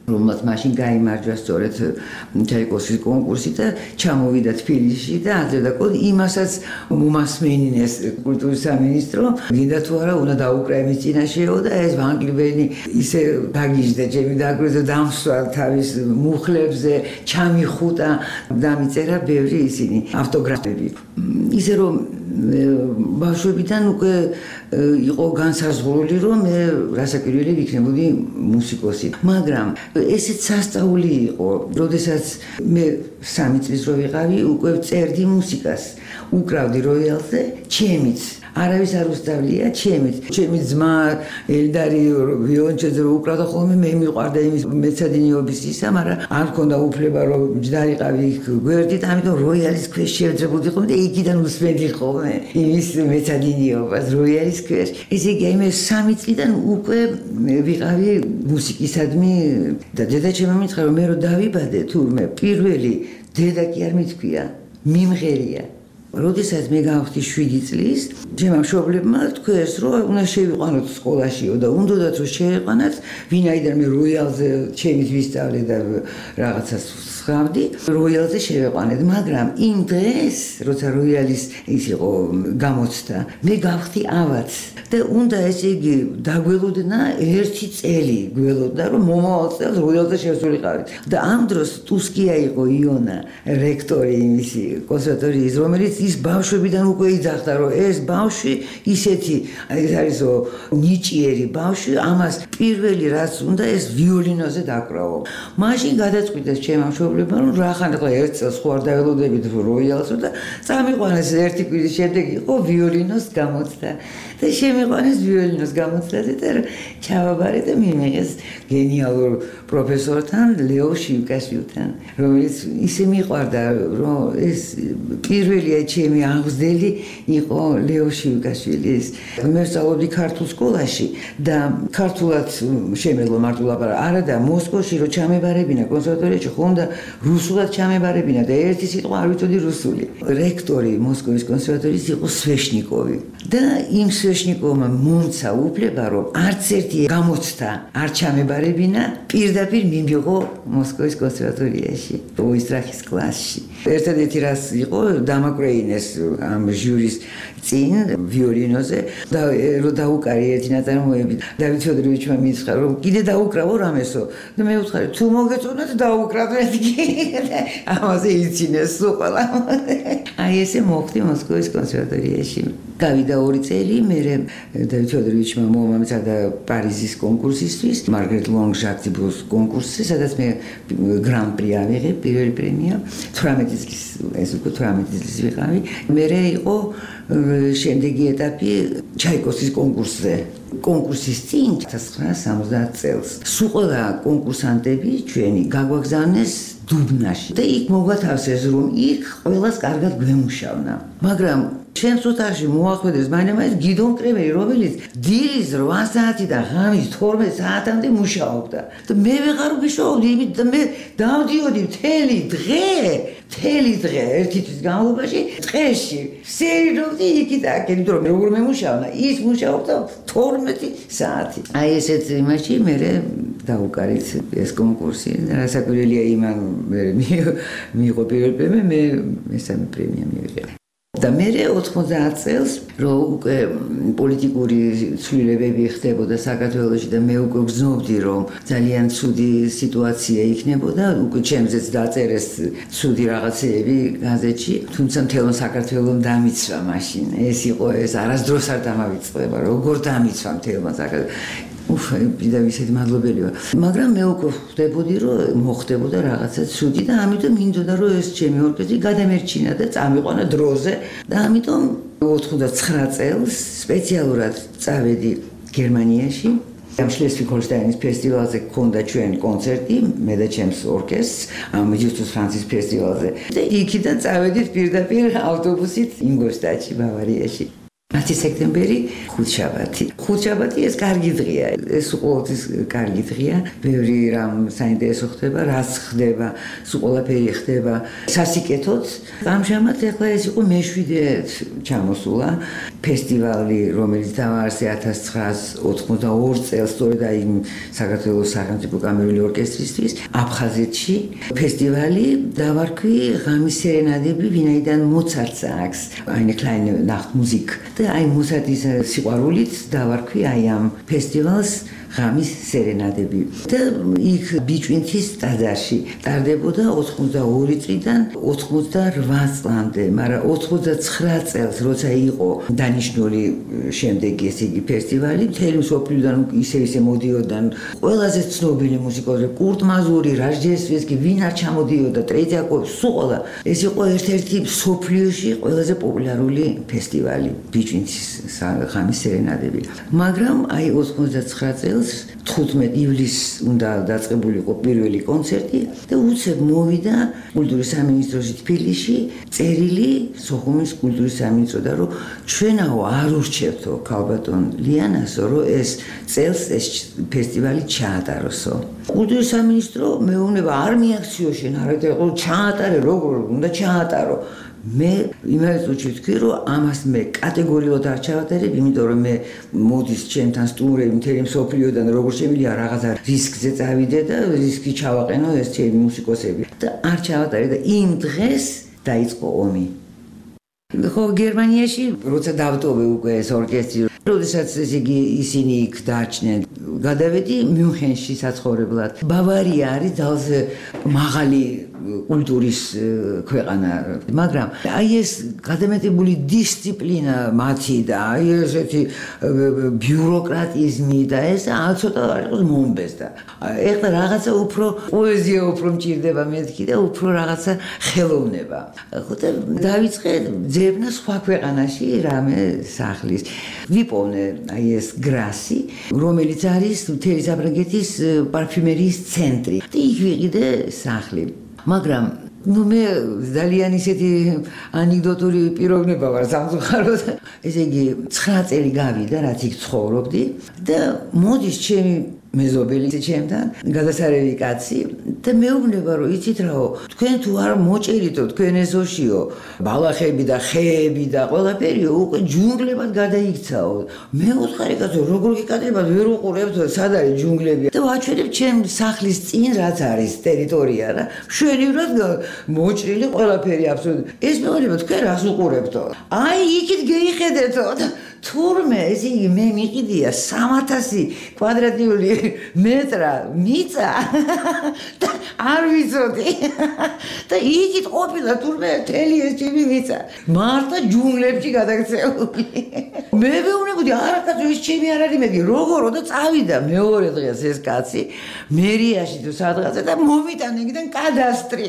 რომელმაც მაშინ გაიმარჯვა სწორედ ჩაიკოვსკის კონკურსი და ჩამოვიდა თბილისში და აზერდაკოდ იმასაც მომასმენინეს კულტურის სამინისტრო, გინდა თუ არა უნდა დაუკრაინის წინაშეო და ეს ვანკლიბენი ისე დაგიჟდა ჩემი დაგვეძა დამსვა თავის მუხლებზე, ჩამიხუტა და მიწერა ბევრი ისინი ავტოგრაფები. ისე რომ ბავშვებიდან უკვე იყო განსაზღვრული რომ მე რასაკვირველი ვიქნებოდი მუსიკოსი, მაგრამ ესეც სასწაული იყო, როდესაც მე სამი წლის რო ვიყავი, უკვე წერდი მუსიკას, უკრავდი როიალზე, ჩემიც არავის არ უსწავლია, ჩემით. ჩემი ძმა ელდარი ვიოლონჩელზე უკრავდა ხოლმე, მე მიყვარდა იმის მეცადინეობის ისა, მაგრამ არ მქონდა უფლება რომ ჯდარიყავი გვერდით, ამიტომ როიალის ქვეშ შევძლებოდი ხოლმე და იქიდან უსმენდი ხოლმე იმის მეცადინეობას როიალის ქვეშ. ესე იგი, მე სამი წლიდან უკვე ვიყავი მუსიკისადმი და დედა ჩემმა მითხრა რომ მე რო დავიბადე თურმე პირველი დედა კი არ მithქვია, მიმღერია. როდესაც მე გავხდი შვიდი წლის, ჩემმა მშობლებმა თქვეს, რომ უნდა შევიყვანოთ სკოლაშიო და უნდათ რომ შევიყვანათ, ვინაიდან მე როიალზე ჩემით ვისწავლე და რაღაცას ვსხავდი, როიალზე შევიყვანეთ, მაგრამ იმ დღეს, როცა როიალის ის იყო გამოცდა, მე გავხდი ავად და უნდა ესე იგი დაგველოდნა ერთი წელი გველოდნა, რომ მომავალ წელს როიალზე შევსულიყავით. და ამ დროს ტუსკია იყო იონა, რექტორი იმისი კონსერვატორიის, რომელიც ის ბავშვებიდან უკვე იძახდა, რომ ეს ბავშვი ისეთი, ეს არისო ნიჭიერი ბავშვი, ამას პირველი რაც უნდა ეს ვიოლინოზე დაკრავო. მაშინ გადაწყვიტეს ჩემმა მშობლებმა, რომ რახან ახლა ერთ წელს ხო არ დაველოდებით როიალსო და წამიყვანეს ერთი კვირის შემდეგ იყო ვიოლინოს გამოცდა. და შემიყვანეს ვიოლინოს გამოცდაზე და ჩავაბარე და მიმიღეს გენიალურ პროფესორთან, ლეო შივკაშვილთან, რომელიც ისე მიყვარდა, რომ ეს პირველია ჩემი აღმზრდელი იყო ლეო შივკაშვილის. მე ვსწავლობდი ქართულ სკოლაში და ქართულად შემეძლო მარტო ლაპარაკი. არა და მოსკოვში რო ჩამებარებინა კონსერვატორიაში, ხო უნდა რუსულად ჩამებარებინა და ერთი სიტყვა არ ვიცოდი რუსული. რექტორი მოსკოვის კონსერვატორიის იყო სვეშნიკოვი და იმ სვეშნიკოვმა მომცა უფლება, რომ არც ერთი გამოცდა არ ჩამებარებინა, პირდაპირ მიმიღო მოსკოვის კონსერვატორიაში, ოისტრახის კლასში. ერთადერთი რას იყო დამაკვრეინეს ამ ჟურის წინ ვიოლინოზე და რო დაუკარი ერთი ნაწარმოები დავით ფედოროვიჩმა მითხრა, რომ კიდე დაუკრავო რამესო და მე ვუთხარი, თუ მოგეწონათ დაუკრავდეთ კი და ამაზე იცინეს სულ. აი ესე მოხდი მოსკოვის კონსერვატორიაში. გავიდა ორი წელი, მე დავით ფედოროვიჩმა მომამზადა პარიზის კონკურსისთვის, მარგრეტ ლონგ ჟაქტიბოს კონკურსზე, სადაც მე გრან-პრი ავიღე, პირველი პრემია, თვრამეტი წლის, ეს უკვე თვრამეტი წლის ვიყავი. მე იყო შემდეგი ეტაპი ჩაიკოვსკის კონკურსზე. კონკურსის წინ ათას ცხრაასი სამოცდაათ წელს. სულ ყველა კონკურსანტები ჩვენი გაგვაგზავნეს დუბნაში და იქ მოგვათავსეს, რომ იქ ყველას კარგად გვემუშავნა. მაგრამ ჩემს ოთახში მოახვედრეს მაინც გიდონ კრემერი, რომელიც დილის რვა საათიდან ღამის თორმეტ საათამდე მუშაობდა. და მე ვეღარ ვიშოვდი, იმით და მე დავდიოდი მთელი დღე, მთელი დღე ერთი თვის განმავლობაში ტყეში. ვსერიდობდი იქით აქეთ, იმიტომ რომ როგორ მემუშავნა, ის მუშაობდა თორმეტი საათი. აი ესეთ იმაში მე დაუკარით ეს კონკურსი. რასაკვირველია, იმან მიიღო პირველი პრემია, მე მესამე პრემია მივიღე. და მე ოთხმოცდაათ წელს რო უკვე პოლიტიკური ცვლილებები ხდებოდა საქართველოში და მე უკვე გრძნობდი რომ ძალიან ცუდი სიტუაცია იქნებოდა, უკვე ჩემზეც დაწერეს ცუდი რაღაცეები გაზეთში, თუმცა მთელ საქართველოს დამიცვა მაშინ. ეს იყო ეს არასდროს არ დამავიწყდება, როგორ დამიცვა მთელ საქართველოს. უფ, და ისეთი მადლობელი ვარ. მაგრამ მე უკვე ხვდებოდი, რომ მოხდებოდა რაღაცა ცუდი და ამიტომ მინდოდა, რომ ეს ჩემი ორკესტრი გადამერჩინა და წამიყვანა დროზე და ამიტომ ოთხმოცდაცხრა წელს სპეციალურად წავედი გერმანიაში. ამ შლესვიგ-ჰოლშტაინის ფესტივალზე გქონდა ჩვენი კონცერტი, მე და ჩემს ორკესტრს, ამ ჯუსტუს ფრანცის ფესტივალზე. და იქიდან წავედით პირდაპირ ავტობუსით ინგოლშტადტში, ბავარიაში. მათი სექტემბერი ხუთშაბათი. ხუთშაბათი ეს კარგი დღეა. ეს ყოველთვის კარგი დღეა. ბევრი რამ საინტერესო ხდება, რაც ხდება, სულ ყველაფერი ხდება. სასიკეთოდ ამჟამად ახლა ეს იყო მეშვიდე ჩამოსულა ფესტივალი, რომელიც დააარსა ათას ცხრაას ოთხმოცდაორი წელს სწორედ აი საქართველოს სახელმწიფო კამერული ორკესტრისთვის აფხაზეთში ფესტივალი დავარქვი ღამის სერენადები, ვინაიდან მოცარტს აქვს eine kleine Nachtmusik. და აი მოცარტის სიყვარულით დავარქვი აი ამ ფესტივალს ღამის სერენადები. და იქ ბიჭვინთის ტაძარში ტარდებოდა ოთხმოცდაორი წლიდან ოცდაოთხ წლამდე, მაგრამ ოცდაცხრა წელს როცა იყო დანიშნული შემდეგი ესე იგი ფესტივალი, მთელი მსოფლიოდან ისე ისე მოდიოდან ყველაზე ცნობილი მუსიკოსები, კურტ მაზური, რაჟდესვისკი, ვინ არ ჩამოდიოდა, ტრეტიაკოვი, სულ ყველა. ეს იყო ერთ-ერთი მსოფლიოში ყველაზე პოპულარული ფესტივალი, ბიჭვინთის ღამის სერენადები. მაგრამ აი ოცდაცხრა წელს თხუთმეტი ივლისს უნდა დაწყებულიყო პირველი კონცერტი და უცებ მოვიდა კულტურის სამინისტროში თბილისში წერილი სოხუმის კულტურის სამინისტროდან, რომ ჩვენაო არ ურჩევთო ქალბატონ ლიანასო, რომ ეს წელს ეს ფესტივალი ჩაატაროსო. კულტურის სამინისტრო მეუბნება არ მიაქციო შენ, არა და ჩაატარე, როგორ უნდა ჩაატარო. მე იმას უჩვი თქვი, რომ ამას მე კატეგორიულად არ ჩავატარებ, იმიტომ რომ მე მოდის ჩემთან სტუმრები მთელი მსოფლიოდან, როგორ შემიძლია რაღაცა რისკზე წავიდე და რისკი ჩავაყენო ეს ჩემი მუსიკოსები და არ ჩავატარე და იმ დღეს დაიწყო ომი. ხო გერმანიაში როცა დავტოვე უკვე ეს ორკესტრი, როდესაც ესე იგი ისინი იქ დაარჩნენ, გადავედი მიუნხენში საცხოვრებლად. ბავარია არის ძალზე მაღალი კულტურის ქვეყანა, მაგრამ აი ეს გადამეტებული დისციპლინა მათი და აი ესეთი ბიუროკრატიზმი და ეს ცოტა არ იყოს მომბესდა. ეხლა რაღაცა უფრო პოეზია უფრო მჭირდება მეთქი და უფრო რაღაცა ხელოვნება. ხო და დავიწყე ძებნა სხვა ქვეყანაში რამე სახლის. ვიპოვნე აი ეს გრასი, რომელიც არის მთელი საფრანგეთის პარფიუმერიის ცენტრი. და იქ ვიყიდე სახლი. მაგრამ ну მე ძალიან ისეთი ანეკდოტური პიროვნება ვარ სამწუხაროდ. ესე იგი ცხრა წელი გავიდა რაც იქ ცხოვრობდი და მოდის ჩემი მეზობელი ჩემთან გადასარევი კაცი და მეუბნება რომ იცით რაო, თქვენ თუ არ მოჭერითო თქვენ ესოშიო ბალახები და ხეები და ყველაფერიო უკვე ჯუნგლებად გადაიქცაო. მე უთხარი კაცო, როგორ გიკადრებად ვერ უყურებთ სად არის ჯუნგლები და ვაჩვენებ ჩემ სახლის წინ რაც არის ტერიტორია რა, მშვენივრად მოჭრილი ყველაფერი აბსოლუტურად. ეს მეუბნება თქვენ რას უყურებთო? აი იქით გეიხედეთო და თურმე ესე იგი მე მიყიდია სამათასი კვადრატული მეტრა მიწა და არ ვიცოდი და იქით ყოფილა თურმე მთელი ეს ჩემი მიწა მარტო ჯუნგლებში გადაქცეული. მე ვეუბნებოდი არა კაცო, ის ჩემი არ არის მეთქი, როგორო და წავიდა მეორე დღეს ეს კაცი მერიაში თუ სადღაცა და მომიტანა იქიდან კადასტრი.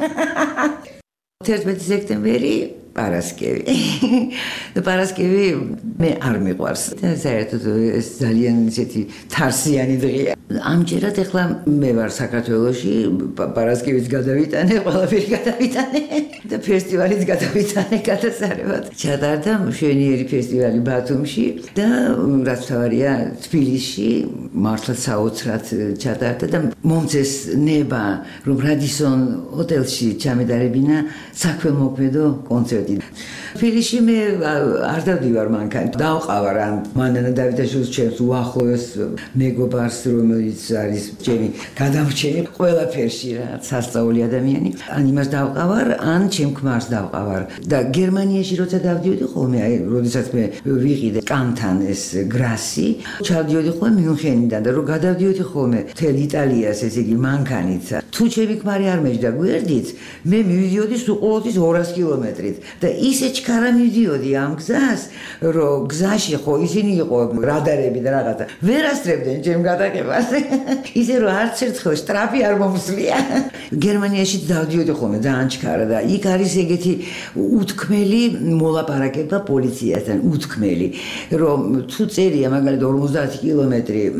თერთმეტი სექტემბერი პარასკევი. და პარასკევი მე არ მიყვარს. და საერთოდ ეს ძალიან ისეთი თარსიანი დღეა. ამჯერად ახლა მე ვარ საქართველოში, პარასკევიც გადავიტანე, ყველაფერი გადავიტანე და ფესტივალიც გადავიტანე გადასარევად. ჩატარდა მშვენიერი ფესტივალი ბათუმში და რაც თავარია თბილისში მართლა საოცრად ჩატარდა და მომწეს ნება რომ რადისონ ჰოტელში ჩამედარებინა საქველმოქმედო კონცერტი. თბილისში მე არ დავდივარ მანქან, დავყავარ ან მანანა დავითაშვილის ჩემს უახლოეს მეგობარს, რომელიც არის ჩემი გადამრჩენი ყველაფერში რა, სასწაული ადამიანი. ან იმას დავყავარ, ან ჩემ ქმარს დავყავარ. და გერმანიაში როცა დავდიოდი ხოლმე, აი, როდესაც მე ვიყიდე კანთან ეს გრასი, ჩავდიოდი ხოლმე მიუნხენიდან და რომ გადავდიოდი ხოლმე მთელ იტალიას, ესე იგი მანქანით. თუ ჩემი ქმარი არ მეჯდა გვერდით, მე მივიდიოდი სულ ყოველთვის ორას კილომეტრით და ისე ჩქარა მივდიოდი ამ გზას, რომ გზაში ხო ისინი იყო რადარები და რაღაცა. ვერ ასწრებდნენ ჩემ გადაღებას. ისე რომ არც ერთხელ შტრაფი არ მომსვლია. გერმანიაში დავდიოდი ხოლმე ძალიან ჩქარა და იქ არის ეგეთი უთქმელი მოლაპარაკება პოლიციასთან, უთქმელი, რომ თუ წერია მაგალითად ორმოცდაათი კილომეტრი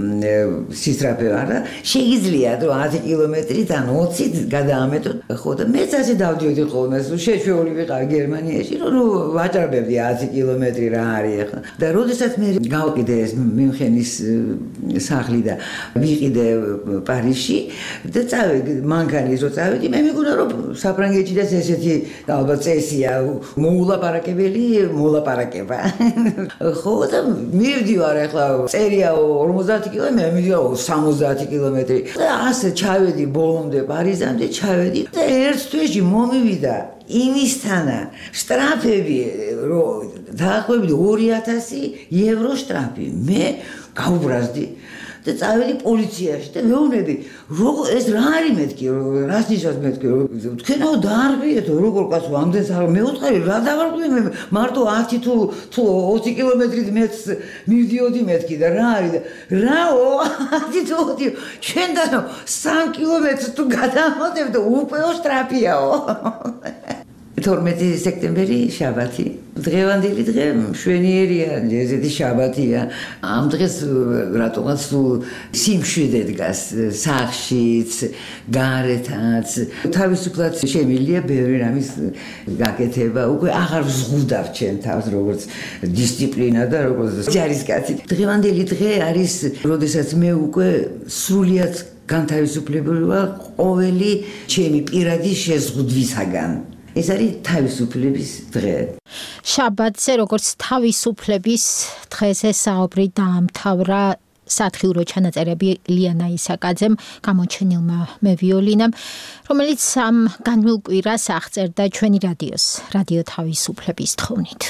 სისწრაფე არ და შეიძლება რომ ათი კილომეტრით ან ოცით გადაამეტო ხო და მეც ასე დავდიოდი ხოლმე შეჩეული ვიყავ გერმანიაში რომ ვაჭრებდი ათი კილომეტრი რა არის ახლა და როდესაც მე გავყიდე ეს მიუნხენის სახლი და ვიყიდე პარიზში და წავედი მანქანის რო წავედი მე მეგონა რომ საფრანგეთშიც ესეთი ალბათ წესია მოულაპარაკებელი მოულაპარაკება ხო და მივდივარ ახლა წერია ორმოცდაათი კილომეტრი მე მივდივარ სამოცდაათი კილომეტრი და ასე ჩავედი ბოლომდე პარიზამდე ჩავედი და ერთ თვეში მომივიდა იმისთანა შტრაფები რო დაახლოებით ორი ათასი ევრო შტრაფი მე გავუბრაზდი და წავედი პოლიციაში და მეუბნები როგორ ეს რა არის მეთქი რას ნიშნავს მეთქი თქვენო დაარღვიეთო როგორ კაცო ამდენს არ მეუთხარი რა დავარღვიე მე მარტო ათი თუ თუ ოცი კილომეტრით მეც მივდიოდი მეთქი და რა არის და რაო ათი თუ ოცი ჩვენდანო სამი კილომეტრი თუ გადამოდებ და უპეო შტრაფიაო თორმეტი სექტემბერი შაბათი დღევანდელი დღე მშვენიერია ესეთი შაბათია ამ დღეს რატომაც სიმშვიდე დგას სახლშიც გარეთაც თავისუფლად შემილია ბევრი რამის გაკეთება უკვე აღარ ვზღუდავ ჩემ თავს როგორც დისციპლინა და როგორც ჯარისკაცი დღევანდელი დღე არის როდესაც მე უკვე სრულიად განთავისუფლებული ვარ ყოველი ჩემი პირადი შეზღუდვისაგან ეს არის თავისუფლების დღე. შაბათზე როგორც თავისუფლების დღეზე საუბრი დაამთავრა სათხიურო ჩანაწერები ლიანა ისაკაძემ, გამოჩენილმა მევიოლინამ, რომელიც ამ განვლ კვირას აღწერდა ჩვენი რადიოს, რადიო თავისუფლების თხოვნით.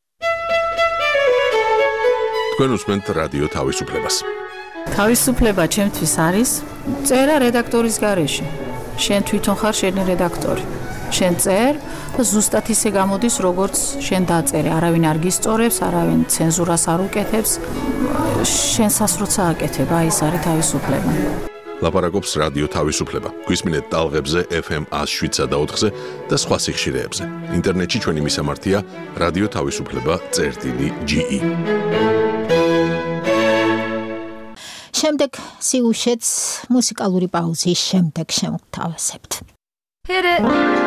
თქვენ უსმენთ რადიო თავისუფლებას. თავისუფლება ჩემთვის არის წერა რედაქტორის გარეშე. შენ თვითონ ხარ შენი რედაქტორი. შენ წერ და ზუსტად ისე გამოდის, როგორც შენ დაწერე. არავინ არ გისწორებს, არავინ ცენზურას არ უკეთებს. შენსას როცა აკეთებ, აი ეს არის თავისუფლება. ლაპარაკობს რადიო თავისუფლება. გვისმინეთ ტალღებზე ეფ ემ one oh seven და ოთხზე და სხვა სიხშირეებზე. ინტერნეტში ჩვენი მისამართია რადიო თავისუფლება წერტილი ჯი ი. შემდეგ სიუჟეტს მუსიკალური პაუზის შემდეგ შევთავაზებთ. Hit it.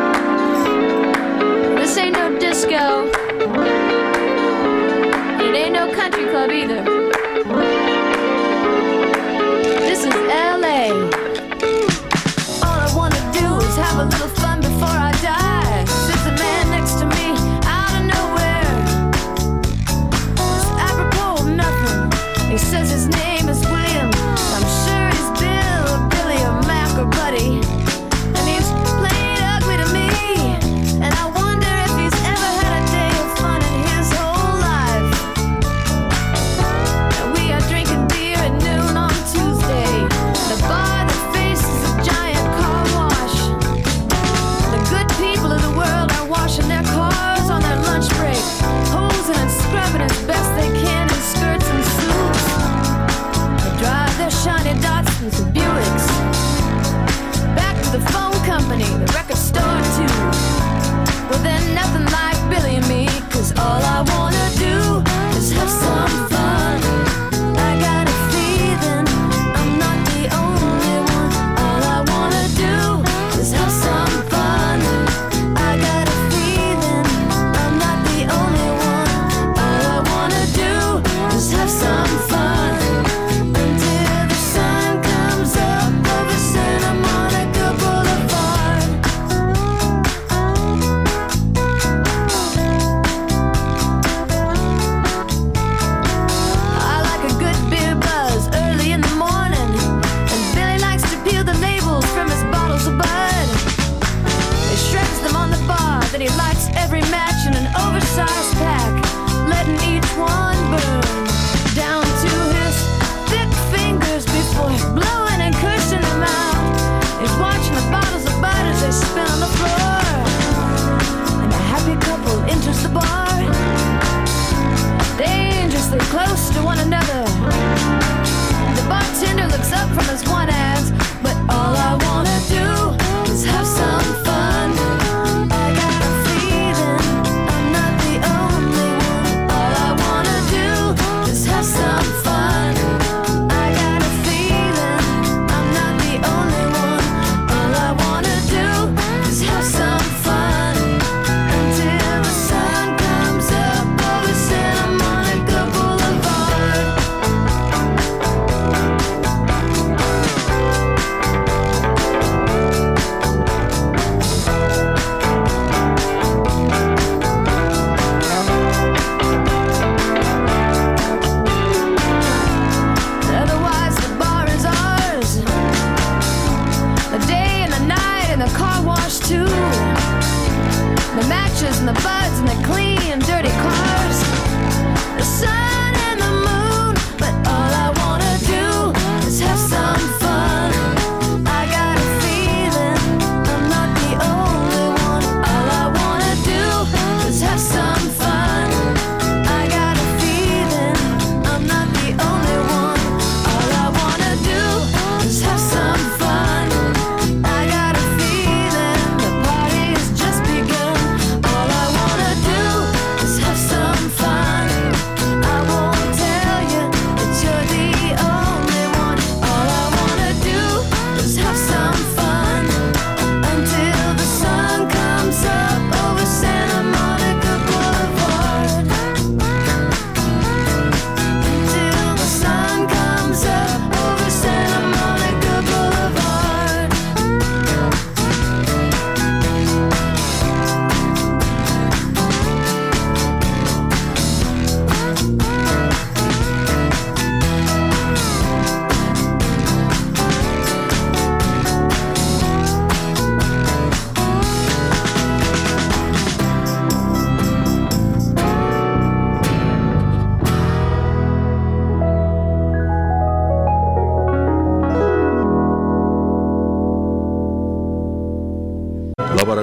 This ain't no disco. It ain't no country club either. This is L A. All I wanna do is have a little fun before I die. Sits a man next to me out of nowhere. It's apropos of nothing. He says his name is William. I'm sure he's Bill or Billy or Mac or Buddy. And I wonder if he's ever had a day of fun in his whole life. And we are drinking beer at noon on Tuesday. The bar that faces a giant car wash. The good people of the world are washing their cars on their lunch break, hosing and scrubbing as best they can in skirts and suits. They drive their shiny Datsuns and Buicks back to the phone company, the record store too. Well, then nothing like Billy and me, 'cause all I wanna do is have some fun. I got a feeling I'm not the only one. All I wanna do is have some fun. I got a feeling I'm not the only one. All I wanna do is have some fun. Until the sun comes up over Santa Monica Boulevard. That he lights every match in an oversized pack, letting each one burn down to his thick fingers before blowing and cursing them out. He's watching the bottles of bud as they spin on the floor, and a happy couple enters the bar, dangerously close to one another. The bartender looks up from his one hands, but all I wanna do is have some fun. I got a feeling I'm not the only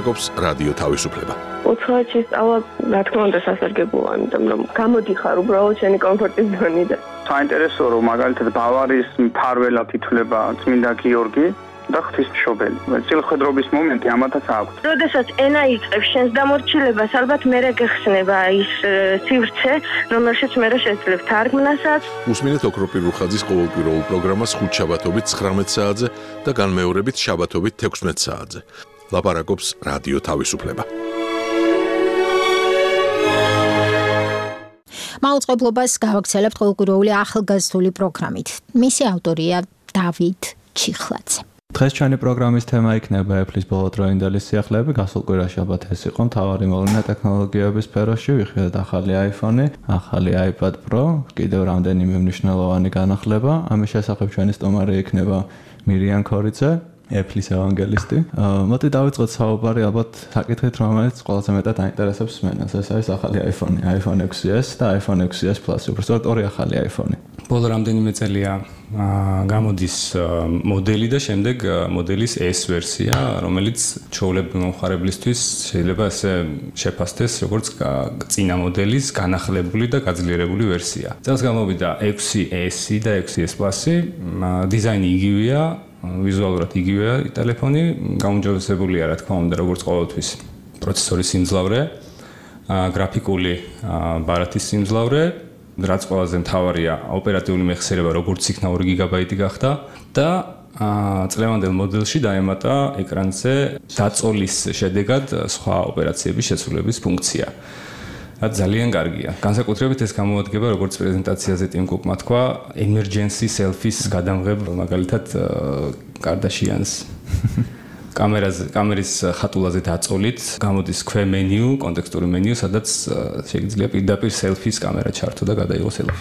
ლაპარაკობს რადიო თავისუფლება. უცხოეთში სწავლა, რა თქმა უნდა, სასარგებლოა, იმიტომ რომ გამოდიხარ უბრალოდ შენი კომფორტის ზონიდან. საინტერესო რომ მაგალითად ბავარიის მფარველად ითვლება წმინდა გიორგი და ღვთისმშობელი. წილხვედრობის მომენტი ამათაც აქვს. როდესაც ენა იწყებს შენს დამორჩილებას, ალბათ მერე გეხსნება ის სივრცე, რომელშიც მერე შეძლებ თარგმნასაც. უსმინეთ ოქროპირ რუხაძის ყოველკვირეულ პროგრამას ხუთშაბათობით ცხრამეტ საათზე და განმეორებით შაბათობით თექვსმეტ საათზე. ლაპარაკობს რადიო თავისუფლება. მაუწყებლობას გავაგრძელებთ ყოველკვირეული ახალგაზრდული პროგრამით. მისი ავტორია დავით ჩიხლაძე. დღეს ჩვენი პროგრამის თემა იქნება Apple-ის ბოლოდროინდელი სიახლეები. გასულ კვირაში ალბათ ეს იყო მთავარი მოვლენა ტექნოლოგიების სფეროში. ვიხილეთ ახალი iPhone, ახალი iPad Pro, კიდევ რამდენიმე მნიშვნელოვანი განახლება. ამის შესახებ ჩვენი სტუმარი იქნება მირიან ქორიძე, Apple-ის ევანგელისტი. მოდი დავიწყოთ საუბარი ალბათ საკითხით, რომელიც ყველაზე მეტად აინტერესებს მენას. ეს არის ახალი iPhone, iPhone ექვსი ეს და iPhone ექვსი ეს Plus. უბრალოდ ორი ახალი iPhone. ბოლო რამდენიმე წელია გამოდის მოდელი და შემდეგ მოდელის S ვერსია, რომელიც ჩვეულებრივ მომხმარებლისთვის შეიძლება ესე შეფასდეს როგორც წინა მოდელის განახლებული და გაძლიერებული ვერსია. წელს გამოვიდა ექვსი ესი და ექვსი ეს Plus-ი, დიზაინი იგივეა, ვიზუალურად იგივეა ტელეფონი, გაუმჯობესებულია რა თქმა უნდა როგორც ყოველთვის პროცესორის სიმძლავრე, გრაფიკული ბარათის სიმძლავრე, რაც ყველაზე მთავარია ოპერატიული მეხსიერება როგორც იქნა ორი გიგაბაიტი გახდა და წლევანდელ მოდელში დაემატა ეკრანზე დაწოლის შედეგად სხვა ოპერაციების შესრულების ფუნქცია. რაც ძალიან კარგია. განსაკუთრებით ეს გამოადგება როგორც პრეზენტაციაზე ტიმ კუკმა თქვა, emergency selfies გადამღებ მაგალითად კარდაშიანს. კამერაზე, კამერის ხატულაზე დაწოლით, გამოდის ქვე მენიუ, კონტექსტური მენიუ, სადაც შეიძლება პირდაპირ selfies კამერა ჩართო და გადაიღო selfie.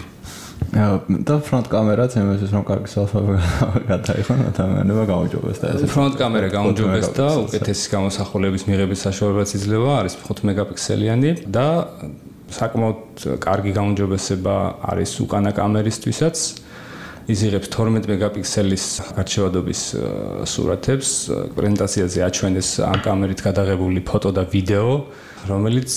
და front კამერაც იმისთვის რომ კარგი selfie გადაიღონ, ადამიანება გაუმჯობესდა ეს. front კამერა გაუმჯობესდა, უკეთესი გამოსახულების მიღების საშუალებაც იძლევა, არის ხუთ მეგაპიქსელიანი და საკმაოდ კარგი გაუმჯობესება არის უკანა კამერისთვისაც. იზიღებს თორმეტ მეგაპიქსელის გარჩევადობის სურათებს, პრეზენტაციაზე აჩვენეს ამ კამერით გადაღებული ფოტო და ვიდეო, რომელიც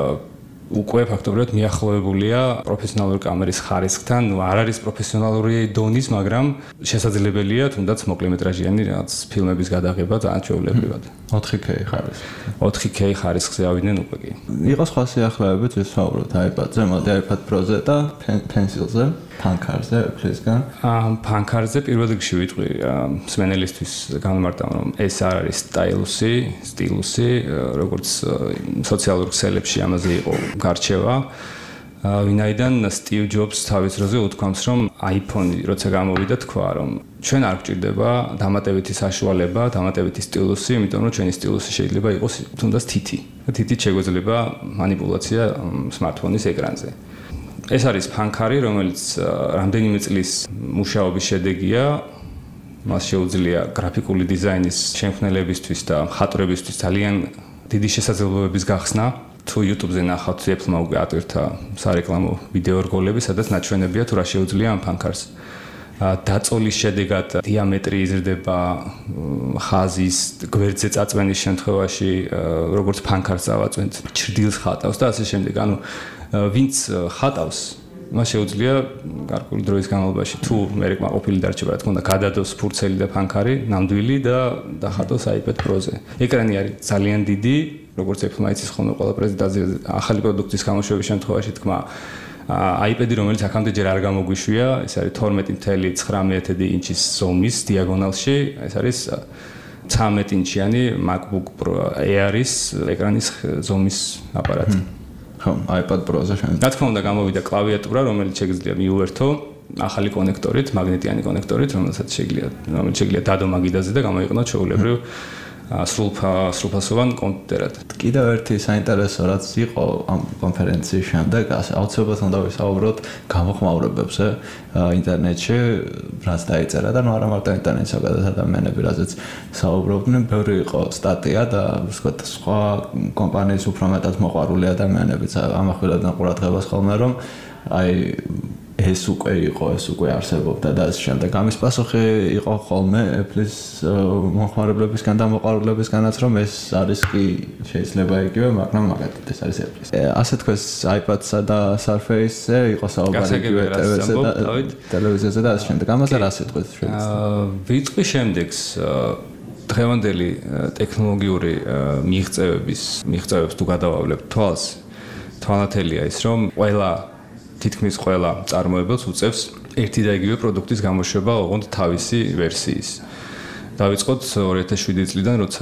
უკვე ფაქტობრივად მიახლოებულია პროფესიონალური კამერის ხარისხთან, ნუ არ არის პროფესიონალური დონის, მაგრამ შესაძლებელია თუნდაც მოკლემეტრაჟიანი რაღაც ფილმების გადაღება ძალიან ჩვეულებრივად. ოთხი კეი ხარისხი. ოთხი კეი ხარისხზე ავიდნენ უკვე კი. იყო სხვა სიახლეებიც ვისაუბროთ iPad-ზე, მოდი iPad Pro-ზე და Pencil-ზე. ფანქარზე ფლისგან. აა ფანქარზე პირველ რიგში ვიტყვი მსმენელისთვის განმარტავ რომ ეს არ არის სტაილუსი, სტილუსი, როგორც სოციალურ ქსელებში ამაზე იყო გარჩევა. ვინაიდან სტივ ჯობს თავის დროზე უთქვამს რომ iPhone-ი როცა გამოვიდა თქვა რომ ჩვენ არ გვჭირდება დამატებითი საშუალება, დამატებითი სტილუსი, იმიტომ რომ ჩვენი სტილუსი შეიძლება იყოს თუნდაც თითი. თითით შეგვეძლება манипуляция smartphone-ის ეკრანზე. ეს არის ფანქარი, რომელიც რამდენიმე წლის მუშაობის შედეგია. მას შეუძლია გრაფიკული დიზაინის შემქმნელებისთვის და მხატვრებისთვის ძალიან დიდი შესაძლებლობების გახსნა. თუ YouTube-ზე ნახავთ, Apple-მა უკვე ატვირთა სარეკლამო ვიდეო რგოლები, სადაც ნაჩვენებია თუ რა შეუძლია ამ ფანქარს. დაწოლის შედეგად დიამეტრი იზრდება ხაზის გვერდზე წაწვენის შემთხვევაში, როგორც ფანქარს წავაწვენთ, ჩრდილს ხატავს და ასე შემდეგ. ანუ ვინც ხატავს, მას შეუძლია გარკვეული დროის განმავლობაში თუ მე კმაყოფილი დარჩება, რა თქმა უნდა, გადადოს ფურცელი და ფანქარი, ნამდვილი და დახატოს iPad Pro-ზე. ეკრანი არის ძალიან დიდი, როგორც Apple-მა იცის ხოლმე ყველა პრეზენტაციაზე ახალი პროდუქტის გამოშვების შემთხვევაში თქვა iPad-ი, რომელიც აქამდე ჯერ არ გამოგვიშვია, ეს არის თორმეტი კoma ცხრამეტი ინჩის ზომის დიაგონალში, ეს არის ცხრამეტი ინჩიანი MacBook Pro Air-ის ეკრანის ზომის აპარატი. ხო, iPad Pro-ზე შეიძლება. რა თქმა უნდა, გამოვიდა კლავიატურა, რომელიც შეიძლება მიუერთო ახალი კონექტორით, მაგნეტიანი კონექტორით, რომელსაც შეიძლება, რომელიც შეიძლება დადო მაგიდაზე და გამოიყენო ჩვეულებრივ სრულფასოვან კომპიუტერად. კიდევ ერთი საინტერესო რაც იყო ამ კონფერენციის შემდეგ, ასე აუცილებლად უნდა ვისაუბროთ გამოხმაურებებზე ინტერნეტში, რაც დაიწერა და ნუ არა მარტო ინტერნეტში, სადაც ადამიანები რაზეც საუბრობდნენ, ბევრი იყო სტატია და ვთქვათ, სხვა კომპანიის უფრო მეტად მოყვარული ადამიანებიც ამახვილებდნენ ყურადღებას ხოლმე, რომ აი ეს უკვე იყო, ეს უკვე არსებობდა და ასე შემდეგ. ამის პასუხი იყო ხოლმე Apple-ის მომხმარებლებისგან და მოყვარულებისგანაც, რომ ეს არის კი შეიძლება იგივე, მაგრამ მაგათაც ეს არის Apple-ის. ასე თქვეს iPad-სა და Surface-ზე იყო საუბარი იგივე ტევ-ზე და ტელევიზორზე და ასე შემდეგ. ამაზე რა სიტყვით შეიძლება? ვიწყი შემდეგს დღევანდელი ტექნოლოგიური მიღწევების მიღწევებს თუ გადავავლებთ თვალს, თვალათელია ის, რომ ყველა თითქმის ყველა წარმოებელს უწევს ერთი და იგივე პროდუქტის გამოშვება ოღონდ თავისი ვერსიის. დავიწყოთ ორი ათას შვიდი წლიდან, როცა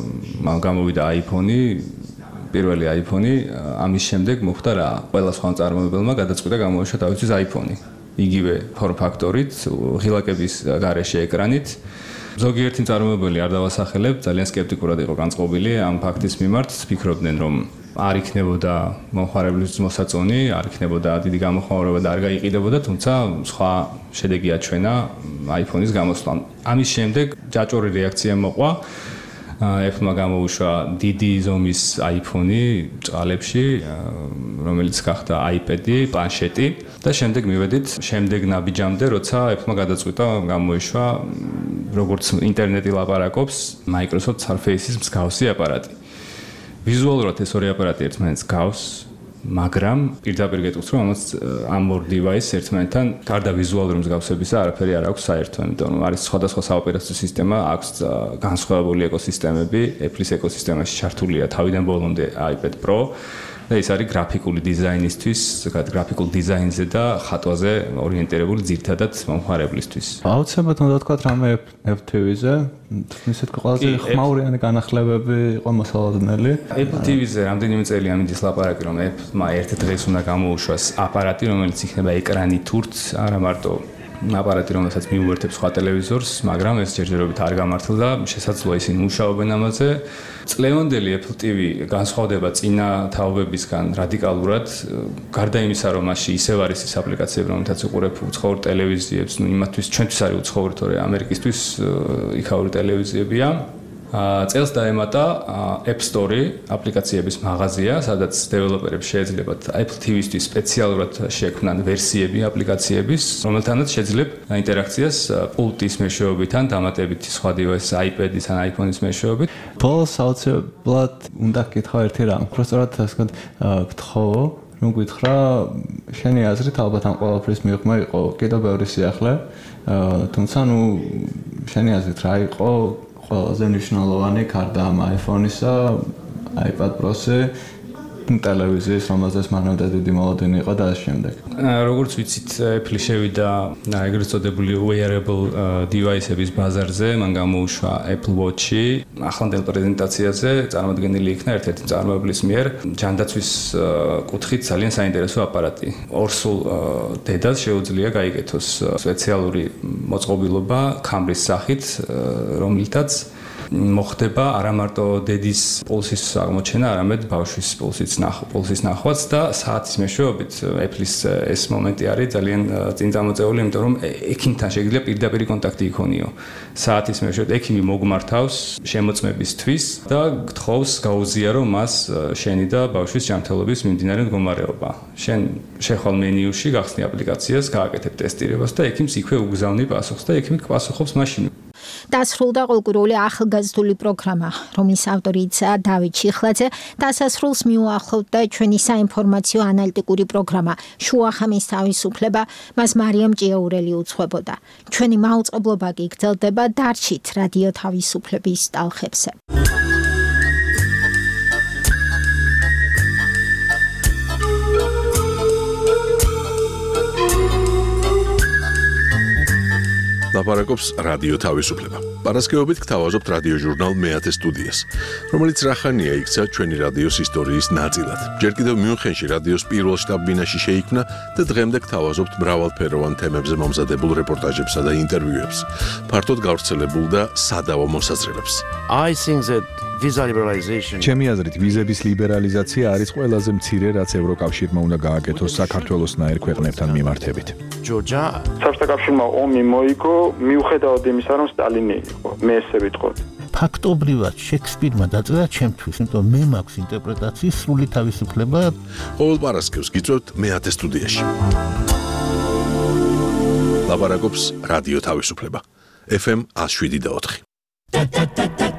გამოვიდა iPhone-ი, პირველი iPhone-ი, ამის შემდეგ მოხდა რა, ყველა სხვა წარმოებელმა გადაწყვიტა გამოუშვა თავისთვის iPhone-ი. იგივე form factor-ით, ღილაკების გარეშე ეკრანით. ზოგიერთი წარმოებელი არ დავასახელებ, ძალიან სკეპტიკურად იყო განწყობილი ამ ფაქტის მიმართ, ფიქრობდნენ რომ არ იქნებოდა მომხმარებლის მოსაწონი, არ იქნებოდა დიდი გამოხმაურება და არ გაიყიდებოდა, თუმცა სხვა შედეგი აჩვენა iPhone-ის გამოსვლამ. ამის შემდეგ ჯაჭვური რეაქცია მოყვა. Apple-მა გამოუშვა დიდი ზომის iPhone-ი წყალებში, რომელიც გახდა iPad-ი, პლანშეტი და შემდეგ მივედით შემდეგ ნაბიჯამდე, როცა Apple-მა გადაწყვიტა გამოუშვა როგორც ინტერნეტი ლაპარაკობს, Microsoft Surface-ის მსგავსი აპარატი. ვიზუალურად ეს ორი აპარატი ერთმანეთს გავს, მაგრამ პირდაპირ გეტყვით, რომ ამას ამ ორ device-ს ერთმანეთთან გარდა ვიზუალური მსგავსებისა არაფერი არ აქვს საერთო, იმიტომ რომ არის სხვადასხვა საოპერაციო სისტემა, აქვს განსხვავებული ეკოსისტემები, Apple-ის ეკოსისტემაში ჩართულია თავიდან ბოლომდე iPad Pro და ეს არის გრაფიკული დიზაინისთვის, გრაფიკულ დიზაინზე და ხატვაზე ორიენტირებული ძირითადად მომხმარებლისთვის. აუცილებლად უნდა თქვა რამე Apple T V-ზე, ისეთ ყველაზე ხმაურიანი განახლებები იყო მოსალოდნელი. Apple T V-ზე რამდენიმე წელია მიდის ლაპარაკი, რომ Apple-მა ერთ დღეს უნდა გამოუშვას აპარატი, რომელიც იქნება ეკრანი თურთ, არა მარტო აპარატი, რომელსაც მიუერთებს სხვა ტელევიზორს, მაგრამ ეს ჯერჯერობით არ გამართლდა, შესაძლოა ისინი მუშაობენ ამაზე. წლევანდელი Apple T V განსხვავდება წინა თაობებისგან რადიკალურად, გარდა იმისა, რომ მასში ისევ არის ის აპლიკაციები, რომელთაც უყურებ უცხოურ ტელევიზიებს, ну იმათთვის ჩვენთვის არის უცხოური, თორე ამერიკისთვის იქაური ტელევიზიებია. წელს დაემატა App Store-ი, აპლიკაციების მაღაზია, სადაც დეველოპერებს შეეძლებათ Apple T V-ისთვის სპეციალურად შექმნან ვერსიები აპლიკაციების, რომელთანაც შეძლებთ ინტერაქციას პულტის მეშვეობით ან დამატებით სხვა device iPad-ის ან iPhone-ის მეშვეობით. ბოლოს აუცილებლად უნდა გითხრა ერთი რამ, უბრალოდ ასე ვთქვათ, გთხოვო, რომ გითხრა, შენი აზრით ალბათ ამ ყველაფრის მიღმა იყო კიდევ ბევრი სიახლე, თუმცა ნუ შენი აზრით რა იყო ყველაზე მნიშვნელოვანი გარდა ამ iPhone-ისა, iPad Pro-ზე, ტელევიზიის, რომელზეც მანამდე დიდი მოლოდინი იყო და ამ შემდეგ. როგორც ვიცით, Apple შევიდა ეგრეთ წოდებული wearable device-ების ბაზარზე, მან გამოუშვა Apple Watch-ი, ახლანდელ პრეზენტაციაზე წარმოდგენილი იქნა ერთ-ერთი მწარმოებლის მიერ, ჯანდაცვის კუთხით ძალიან საინტერესო აპარატი. ორსულ დედას შეუძლია გაიგეთოს სპეციალური მოწყობილობა კამერის სახით, რომელთაც მოხდება არა მარტო დედის პულსის აღმოჩენა, არამედ ბავშვის პულსის ნახვა, პულსის ნახვაც და საათის მეშვეობით Apple-ის ეს მომენტი არის ძალიან წინ წამოწეული, იმიტომ რომ ექიმთან შეიძლება პირდაპირ კონტაქტი იქონიო. საათის მეშვეობით ექიმი მოგმართავს შემოწმებისთვის და გთხოვს გაუზიარო მას შენი და ბავშვის ჯანმრთელობის მიმდინარე მდგომარეობა. შენ შეხვალ მენიუში გახსნი აპლიკაციას, გააკეთებ ტესტირებას და ექიმს იქვე უგზავნი პასუხს და ექიმი პასუხობს მაშინ. დასრულდა ყოლკურული ახალგაზრდული პროგრამა, რომლის ავტორიც დავით ჩიხლაძე, დასასრულს მიუახლოვდა ჩვენი საინფორმაციო ანალიტიკური პროგრამა შუახამის თავისუფლება, მას მარიამ ჭიაურელი უძღვებოდა. ჩვენი მაუწყებლობა კი გრძელდება დარჩით რადიო თავისუფლების ტალღებზე. ლაპარაკობს რადიო თავისუფლება. პარასკევობით გთავაზობთ რადიო ჟურნალ მეათე სტუდიას, რომელიც რახანია იქცა ჩვენი რადიოს ისტორიის ნაწილად. ჯერ კიდევ მიუნხენში რადიოს პირველ შტაბ-ბინაში შეიქმნა და დღემდე გთავაზობთ მრავალფეროვან თემებზე მომზადებულ რეპორტაჟებსა და ინტერვიუებს. ფართოდ გავრცელებულ და სადავო მოსაზრებებს. I think that visa liberalization ჩემი აზრით ვიზების ლიბერალიზაცია არის ყველაზე მცირე, რაც ევროკავშირმა უნდა გააკეთოს საქართველოსნაირ ქვეყნებთან მიმართებით. Georgia საბჭოთა კავშირმა ომი მოიგო მიუხედავად იმისა, რომ სტალინი იყო. მე ესე ვიტყოდი. ფაქტობრივად შექსპირმა დაწერა ჩემთვის, იმიტომ მე მაქვს ინტერპრეტაციის სრული თავისუფლება. ყოველ პარასკევს გიწევთ მეათე სტუდიაში. ლაპარაკობს რადიო თავისუფლება. ეფ ემ one oh seven point four.